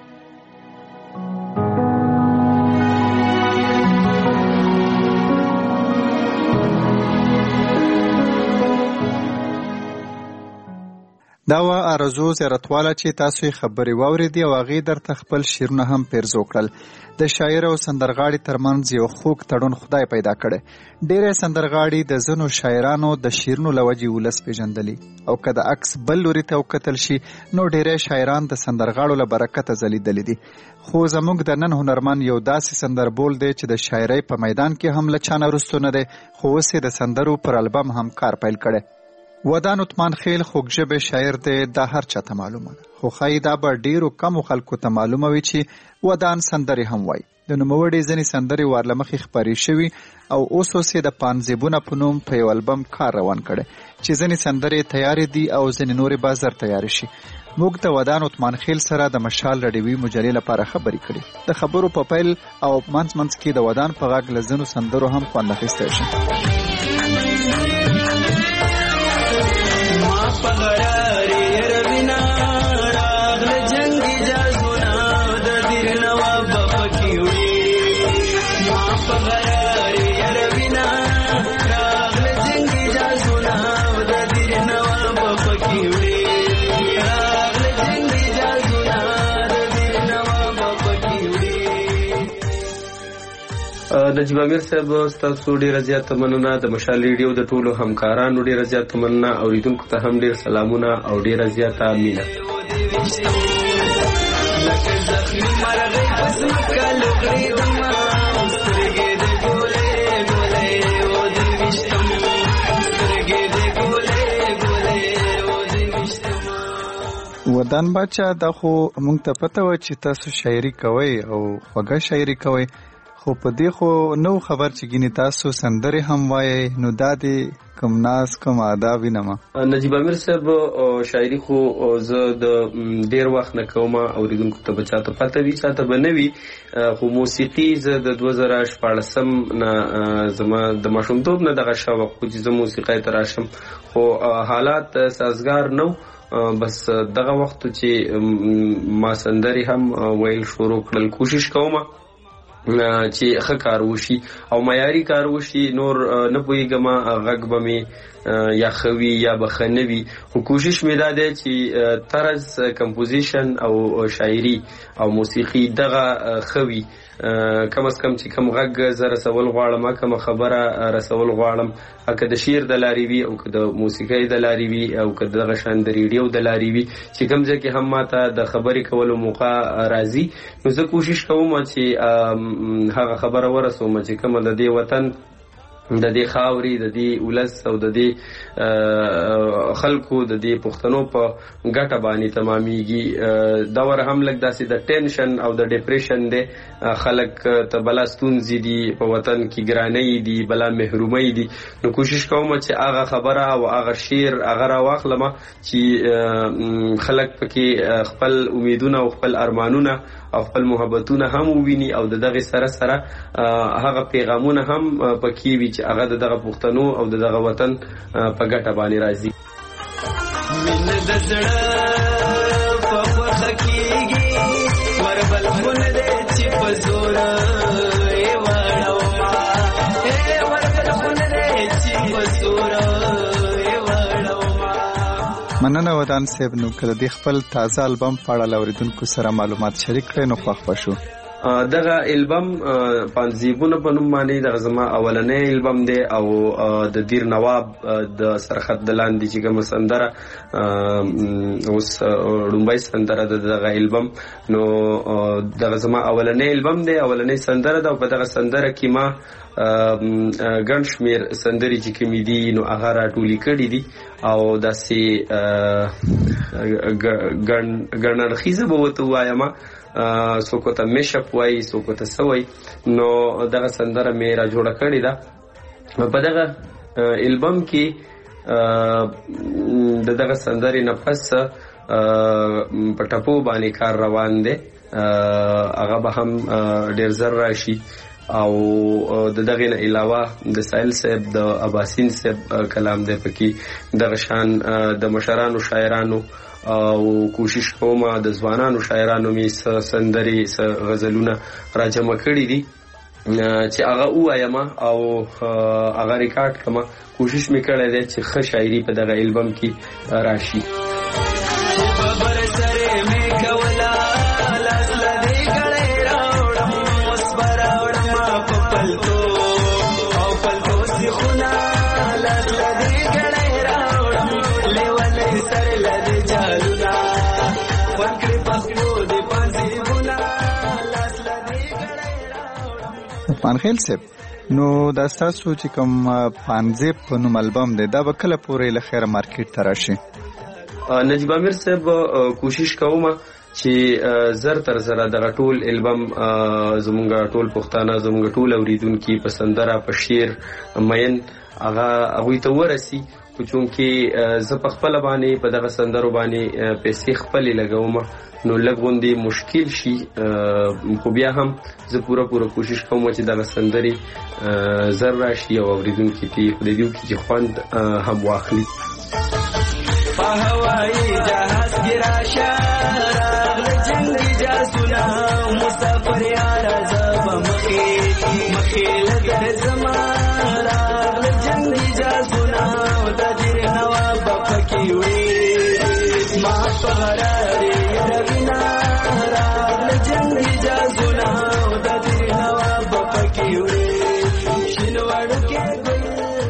دا وا ارزو زیارتواله چې تاسو خبري واوریدي او هغه درته خپل شیرونه هم پیرزو کړل. د شاعر او سندرغاړي ترمنځ یو خوږ تړون خدای پیدا کړي. ډېر سندرغاړي د زنو شاعرانو د شیرونو لوجي ولس پیژندلي او کله عکس بل لوري ته وکتل شي نو ډېر شاعران د سندرغاړو له برکت زلیدلي دي. خو زموږ د نن هنرمن یو داسې سندربول دی چې د شاعرۍ په میدان کې هم لچانه رستو نه دی، خو اوس د سندرو پر البم هم کار پیل کړي. ودان عثمان خیل خوږژبه شاعر دی، دا هر چاته معلومه ده، خو خای دا به ډیرو کم خلکو ته معلومه وي چې ودان سندري هم وای. د نوموړي ځینې سندري وارلمخې خبرې شوي او اوس اوس د پانزیبونه په نوم په یو البم کار روان کړي چې ځینې سندري تیار دي او ځینې نورې بازار تیار شي. موږ د ودان عثمان خیل سره د مشال رډیوي مجلې لپاره خبرې کړې. د خبرو په پیل او منځ منځ کې د ودان په غږ له ځینو سندرو هم خوند اخیستی شي. پغړاري روینا راغله جنگي جازونه د دیر نواب بپکیوي، ما پغړاري روینا راغله جنگي جازونه د دیر نواب بپکیوي، راغله جنگي جازونه د دیر نواب بپکیوي. نجیب امیر صاحب ستاسو ډیره زیاته مننه، د مشال ریډیو د ټولو همکارانو ډیره زیاته مننه، اوریدونکو ته هم ډیر سلامونه او ډیره زیاته مینه. ودان بچا دا خو مونږ ته پته و چې تاسو شاعري کوئ او خوږه شاعري کوئ، خو په دې خو نو خبر چې ګینه تاسو سندره هم وایي، نو دا دې کوم ناس کوم آداب نه ما. نجیب امیر صاحب شاعري خو زه د ډیر وخت نه کوم، اوریدونکو ته بچاته پته وی چاته بنوي، خو موسیقي زه د دوه زره شپاړسم نه زما د ماشومتوب نه دغه شوق خو چې زه موسیقي ته راشم، خو حالات سازگار نو، بس دغه وخت چې ما سندري هم ویل شروع کړل. کوشش کوم چې ښه کار وشي او معیاري کار وشي، نور نه پوهېږم غږ به مې یا ښه وي یا به ښه نه وي، خو کوشش مې دا دی چې طرز کمپوزیشن او شاعري او موسیقي دغه ښه وي، کم از کم چې کم غږ زه رسول غواړم، کومه خبره رسول غواړم، که د شعر د لارې وي او که د موسیقۍ د لارې وي او که دغه شان د ریډیو د لارې وي، چې کوم ځای کې هم ماته د خبرې کولو موقع راځي، نو زه کوشش کوم چې هغه خبره ورسوم چې کومه د دې وطن د دې خاوري د دې ولس او د دې خلکو د دې پښتنو په ګټه باندې تمامېږي. دا ور هم لګ داسې د ټینشن او د ډیپریشن دی، خلک ته بلا ستونزې دي په وطن کې، ګرانۍ دي، بلا محرومۍ دي، نو کوشش کوم چې هغه خبره او هغه شعر هغه راواخلم چې خلک پکې خپل امیدونه او خپل ارمانونه او خپل محبتونه هم وویني او دغه سره سره هغه پیغامونه هم پکې وي چې هغه دغه پښتنو او دغه وطن په ګټه باندې راځي. من د زړه په وخت کېږي وربل مون دې چې په زور ای وړو ما ای وربل مون دې چې په زور ای وړو ما. مننه ودان صاحب. نو کله د خپل تازه البم په اړه اوریدونکو سره معلومات شریک کړئ نو خوښ بشو. دغه البم پانزیبونه په نوم باندې دغه زما اولنې البم دی او د دیر نواب د سرخط د لاندې چې کوم سندره اوس لومبای سندره د دغه البم نو دغه زما اولنې البم دی اولنې سندره ده او په دغه سندره کې ما ګڼ شمېر سندرې چې کومې دي نو هغه راټولې کړي دي او داسې ګڼ اړخیزه به ورته ووایم څوک ورته میشپ وایي څوک ورته څه وایي نو دغه سندره مې را جوړه کړې ده. په دغه البم کې د دغه سندرې نه پس په ټپو باندې کار روان دی هغه به هم ډېر زر راشي او د دغه نه علاوه د سایل صاحب د اباسین صاحب کلام دی پکې دغه شان د مشرانو شاعرانو او کوشش کوم د ځوانانو شاعرانو می سندري غزلونه راجمع کړي دي چې هغه وایم او هغه ریکارډ کما کوشش می کړی دی چې ښه شاعري په دغه البم کې راشي. پانخیل صاحب نو دا ستاسو چې کوم پانزیب په نوم البم دی دا به کله پورې له خیره مارکیټ ته راشي؟ نجیب امیر صاحب کوشش کوم چې زر تر زره دغه ټول البم زمونږ ټول پښتانه زمونږ ټول اوریدونکي په سندره په شعر مین هغه هغوی ته ورسي خو چونکې زه په خپله باندې په دغه سندرو باندې پیسې خپلې لګوم نو لږ غوندې مشکل شي خو بیا هم زه پوره پوره کوشش کوم چې دغه سندرې زر راشي او اوریدونکي ترې خدای دې وکړي چې خوند هم واخلي. په هوایي جهاز کې راشه راغله جنګي جاسونه مسافر یاره زه به مخې مخې له درځمه راغله جنګي جاسونه د دیر نواب به پکې وي زما په غرارې روینه راغله جنګي جاسونه د دیر نواب به پکې وي شین وړوکې ګل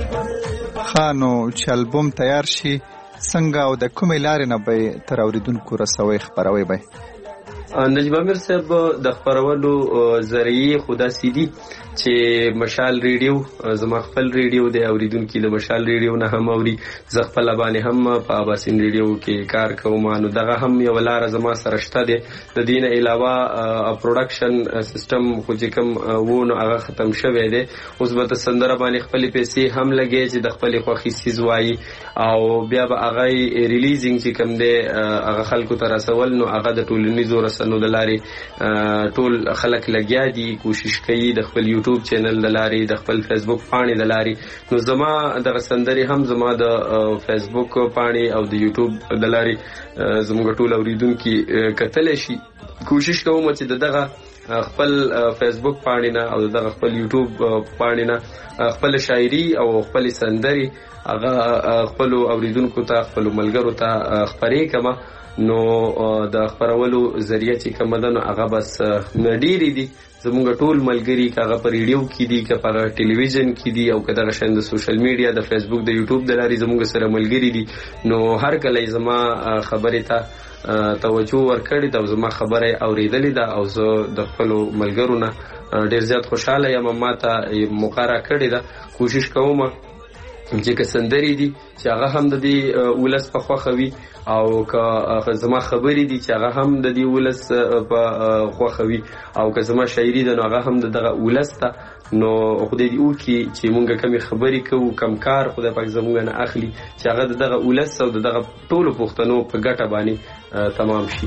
خانو چې البوم تیار شي څنګه او د کومې لارې نه به تر اوریدونکو رسوي خپروي به؟ نجیب امیر صاحب د خپرولو ذریعې خو داسې دي چې مشال ریډیو زما خپل ریډیو دی اوریدونکي د مشال ریډیو نه هم اوري زه خپله باندې هم په اباسین ریډیو کې کار کوم نو دغه هم یوه لاره زما سره شته دی. د دې نه علاوه پروډکشن سیستم خو چې کوم و نو هغه ختم شوی دی اوس به د سندره باندې خپلې پیسې هم لګې چې د خپلې خوښې څیز وایي او بیا به هغه ریلیزینګ چې کوم دی هغه خلکو ته رسول نو هغه د ټولنیزو رسنو د لارې ټول خلک لګیا دي کوشش کوي د خپل یوټیوب چینل د لارې د خپل فیسبوک پاڼې د لارې نو زما دغه سندرې هم زما د فیسبوک پاڼې او د یوټیوب د لارې زموږ ټول اوریدونکي کتلی شي. کوشش کوم چې دغه خپل فیسبوک پاڼې نه او دغه خپل یوټیوب پاڼې نه خپل شاعري او خپل سندرې هغه خپل اوریدونکو ته خپل ملګرو ته خپرې کما نو د خپرولو ذریعہ چې کوم ده نو هغه بس ډېرې دي زمونږ ټول ملګري که هغه په ریډیو کې دي که په ټلویزیون کې دي او که دغه شان د سوشل میډیا د فیسبوک د یوټیوب د لارې زمونږ سره ملګري دي نو هر کله زما خبرې ته توجه ورکړې ده او زما خبره اورېدلې ده او زه د خپلو ملګرو نه ډېر زیات خوشحاله یم ما ته موقع راکړې ده. کوشش کوم چې که سندرې دي چې هغه هم د دې ولس په خوښه وي او که زما خبرې دي چې هغه هم د دې ولس په خوښه وي او که زما شاعري ده نو هغه هم د دغه ولس ته نو خدای دې وکړي چې مونږ کمې خبرې کوو کم کار خدای پاک زمونږ نه اخلي چې هغه د دغه ولس او د دغه ټولو پښتنو په ګټه باندې تمام شي.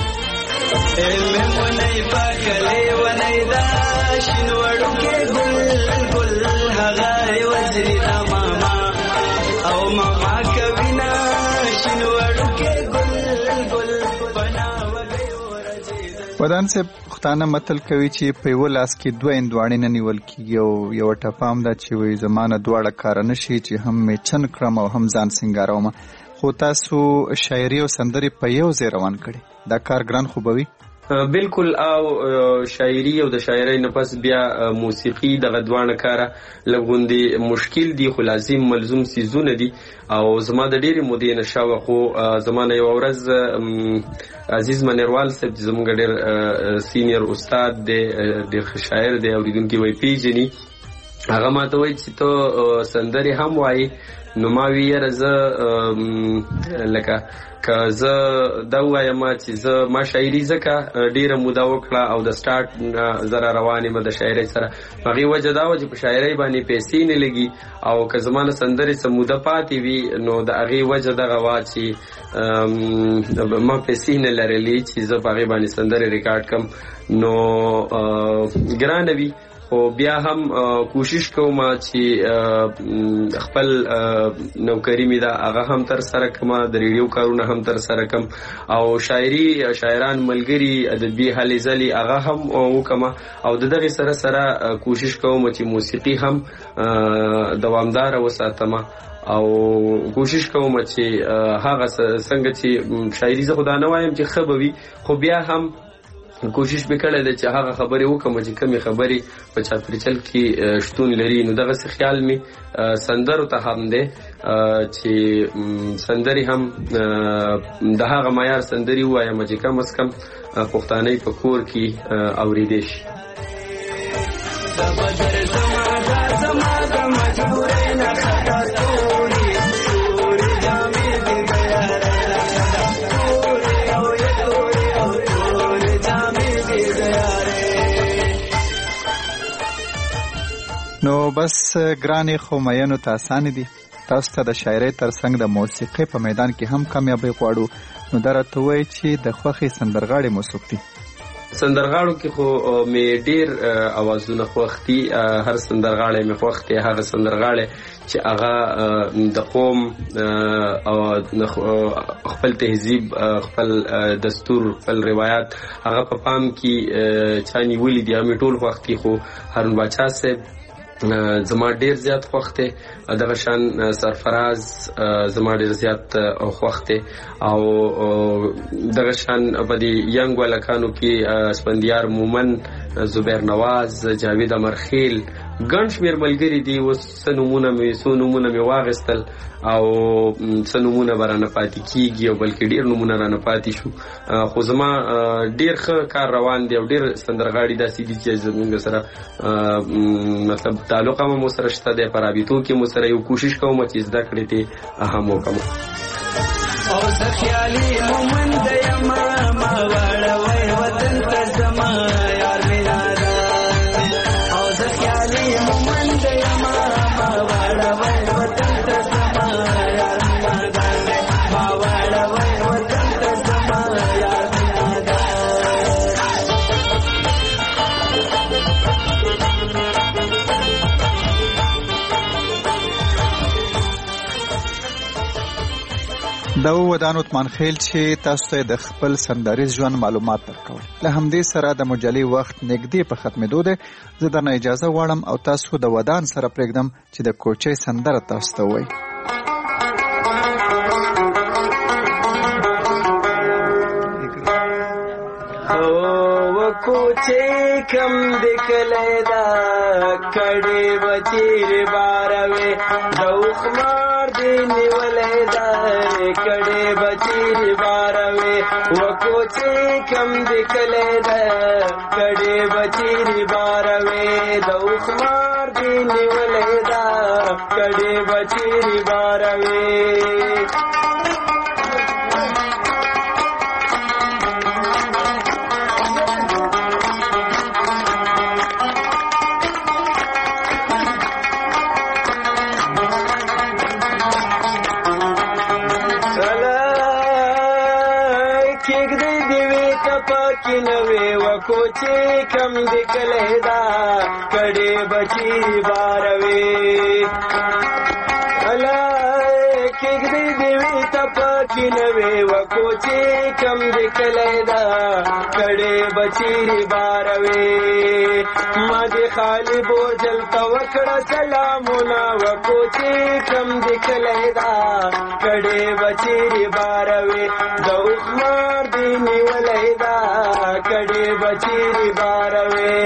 ودان صاحب پښتانه متل کوي چې په یو لاس کې دوه اندواڼې نه نیول کېږي او یو ټپه هم ده چې وایي زمانه دواړه کاره نه شي چې هم مې چن کړم او هم ځان سینګاروم. خو تاسو شاعري او سندري په یو ځای روان کړي دا کار ګران خو به وي بالکل او شاعري او د شاعرۍ نه پس بیا موسیقي د غدوانه کاره لګوندي مشکل دي خو لازم ملزوم سيزونه دي او زما د ډېری مودې نشاوه خو زمانه یو ورځ عزیز منیروال صاحب زموږ ډېر سینیئر استاد دی ډېر شاعر دی اوریدونکو وی پیژني هغه ماته وایي چې ته سندري هم وایي نو ما وی زه لکه که زه دا وایم چې زه ما شاعري زکه ډیره موده وکړه او د سٹارټ زره روانې مده شاعري سره هغه وجه دا و چې په شاعري باندې پیسې نه لګي او که زمانه سندري سموده پاتې وي نو د هغه وجه دغه وا چې ما پیسې نه لرلې چې زه په هغه باندې سندري ریکارډ کم نو ګران وی او بیا هم کوشش کوم چې خپل نوکری می دا هغه هم تر سره کوم د ریډیو کارونه هم تر سره کوم او شاعري شاعران ملګری ادبي هلې ځلې هغه هم وکم او دغه سره سره کوشش کوم چې موسیقي هم دوامدار وساتم او کوشش کوم چې هغه څنګه چې شاعري زه خدا نه وایم چې خبوي خو بیا هم کوشش وکړل چې هغه خبرې وکم چې کمی خبرې په چاپریچل کې شتون لري نو دغه څه خیال می سندرو ته هم ده چې سندري هم د هغه معیار سندري وایم چې کم از کم پښتانه په کور کې اوریدل شي نو بس ګرانې خو مینو ته اسانه دي تاسو ته د شاعرۍ ترڅنګ د موسیقۍ په میدان کې هم کامیابی غواړو نو درته وایي چې د خوښي سندرغاړي مو څوک دي سندرغاړو کې خو مې ډېر اوازونه خوښتي هر سندرغاړی مې خوښتي هغه سندرغاړی چې هغه د قوم او خپل تهذیب خپل دستور خپل روایت هغه په پام کې چاني ولې دي مې ټول خوښتي خو هارون باچا صاحب زما ډیر زیات خوښته دغه شان سرفراز زما ډیر زیات خوښته او دغه شان په دې ینګ ولکانو کې سپندیار مومن زبیر نواز جاوید امرخیل ګڼ شمېر ملګري دي اوس څه نومونه مې څو نومونه مې واغېستل او څه نومونه به رانه پاتې کېږي او بلکې ډېر نومونه رانه پاتې شو خو زما ډېر ښه کار روان دی او ډېر سندرغاړي داسې دي چې زموږ سره مطلب تعلق هم مو سره شته دی په رابطو کې مو سره یو کوشش کوم چې زده کړې ته هم وکړم او زه خیالي مومن د یما ما واړوي وطن ته زما یار مینا او زه خیالي مومن د یما ما واړوي وطن ته زما یار مینا ما واړوي وطن ته زما یار مینا دا ودانو عثمان خیل چې تاسو ته د خپل سندریز ژوند معلومات درکول له همدې سره د مجلې وخت نږدې په ختمېدو ده زه درنه اجازه غواړم او تاسو د ودان سره پرېږدم چې د کوچۍ سندره تاسو ته وایي کوچے کم دکھلے دا کڑے بچیر باروے دوخ مار دینی ولے دا کڑے بچیر باروے وہ کوچے کم دکھلے دا کڑے بچیر باروے دوخ مار دینی ولے دا کڑے بچیر باروے کوچے کم دکھلے دا کڑے بچی باروے اللہ کیک دی دیوی تب پکې نوې وکوچې کم دې کلی دا کړې بچیرې باروي ما دې خالي بوجل ته وکړه سلامونه وکوچې کم دې کلی دا کړې بچیرې باروي د اوښمار دې نیولی دا کړې بچیرې باروي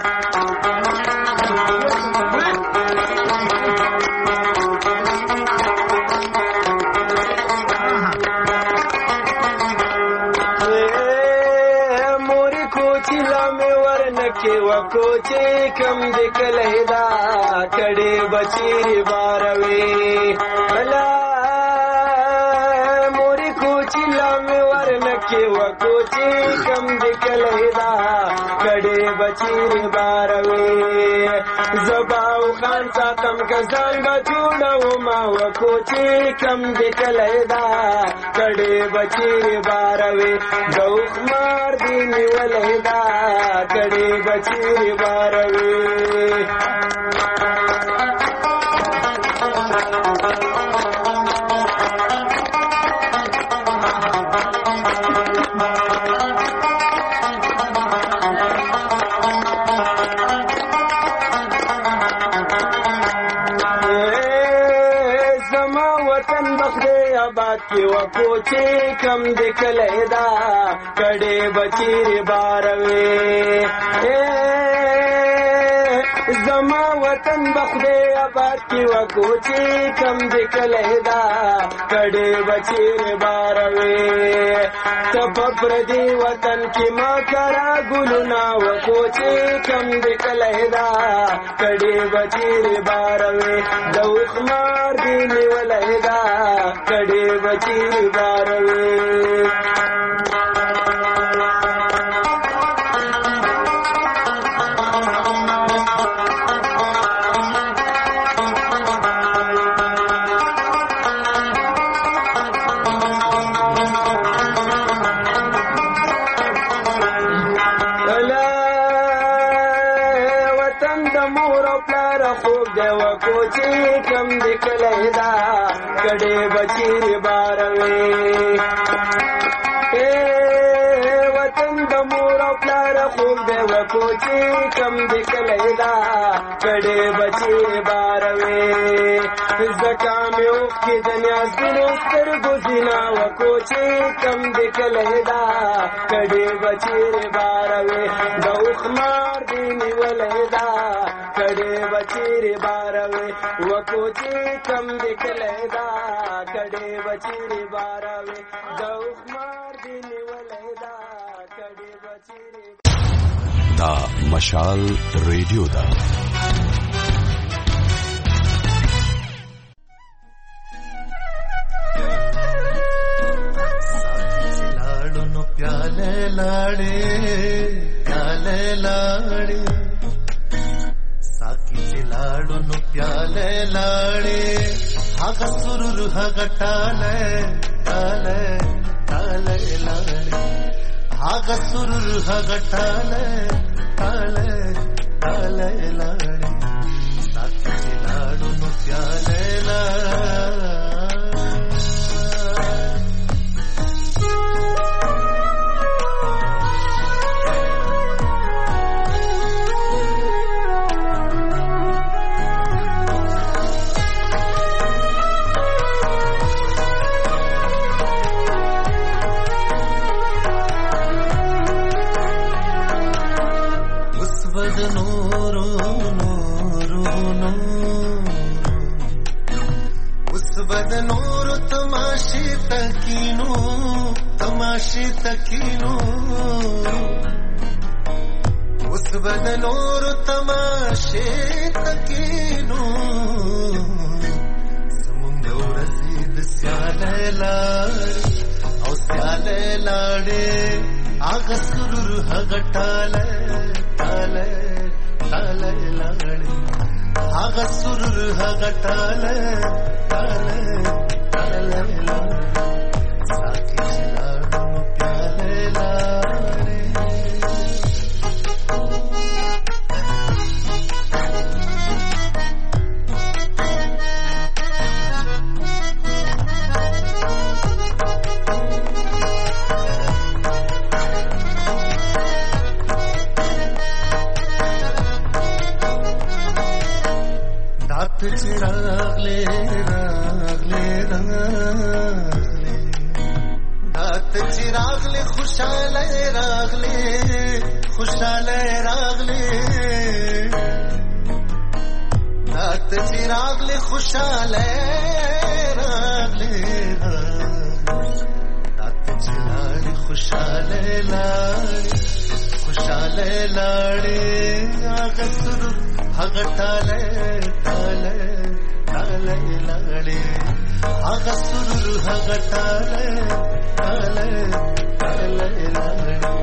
کې وکوچې کم دې کلی دا کړې بچیرې باروي بلا مورې کوچې لا مې ورنکې وکوچې کم دې کلی دا کړې بچیرې باروي زبا او خان ساتم کزان به جوړوما وکوچې کم دې کلی دا کړې بچیرې باروي د اوښمار دې نیولی دا کړې بچیرې باروي زما وطن بخدې آباد کې وکوچې کم دې کلی دا کړې بچیرې باروي زما وطن بخدې آباد کې وکوچې کم دې کلی دا کړې بچیرې باروي ته په پردي وطن کې ما کرا ګلونه وکوچې کم دې کلی دا کړې بچیرې باروي د اوښمار دې نیولی دا کړې بچیرې باروي وکوچې کم دې کلی دا کړې بچیرې باروي وطن د مور او پلار خوب دی وکوچې کم دې کلی دا کړې بچیرې باروي زکه مې اوښکې د نیازبینو سترګو زینا وکوچې کم دې کلی دا کړې بچیرې باروي د اوښمار دې نیولی دا کړې بچیرې باروي وکوچې کم دې کلی دا کړې بچیرې باروي د اوښمار دې نیولی دا کړې بچیرې دا مشال ریډیو ده لاړو نو پیاله لاړې پیاله لاړې ساکی چې لاړو نو پیاله لاړې هغه سرور هغه ټاله ټاله ټاله لاړې هغه سرور هغه ټاله ټاله ټاله لاړې ساکی چې لاړو نو پیاله لاړې تکینو اس بدنور تماشے تکینو سمنگ رسید سیالے لاڑے او سیالے لاڑے آگ سرور حگ ٹالے ٹالے ٹالے لاڑے آگ سرور حگ ٹالے ٹالے ٹالے لاڑے चिरागले रागले रागले रात चिरागले खुशाले रागले खुशाले रागले रात चिरागले खुशाले रागले रात चिरागले खुशाले लाड़े खुशाले लाड़े आगसुरु हगटाले ताले ताले लाड़े आगसुरु हगटाले ताले ताले लाड़े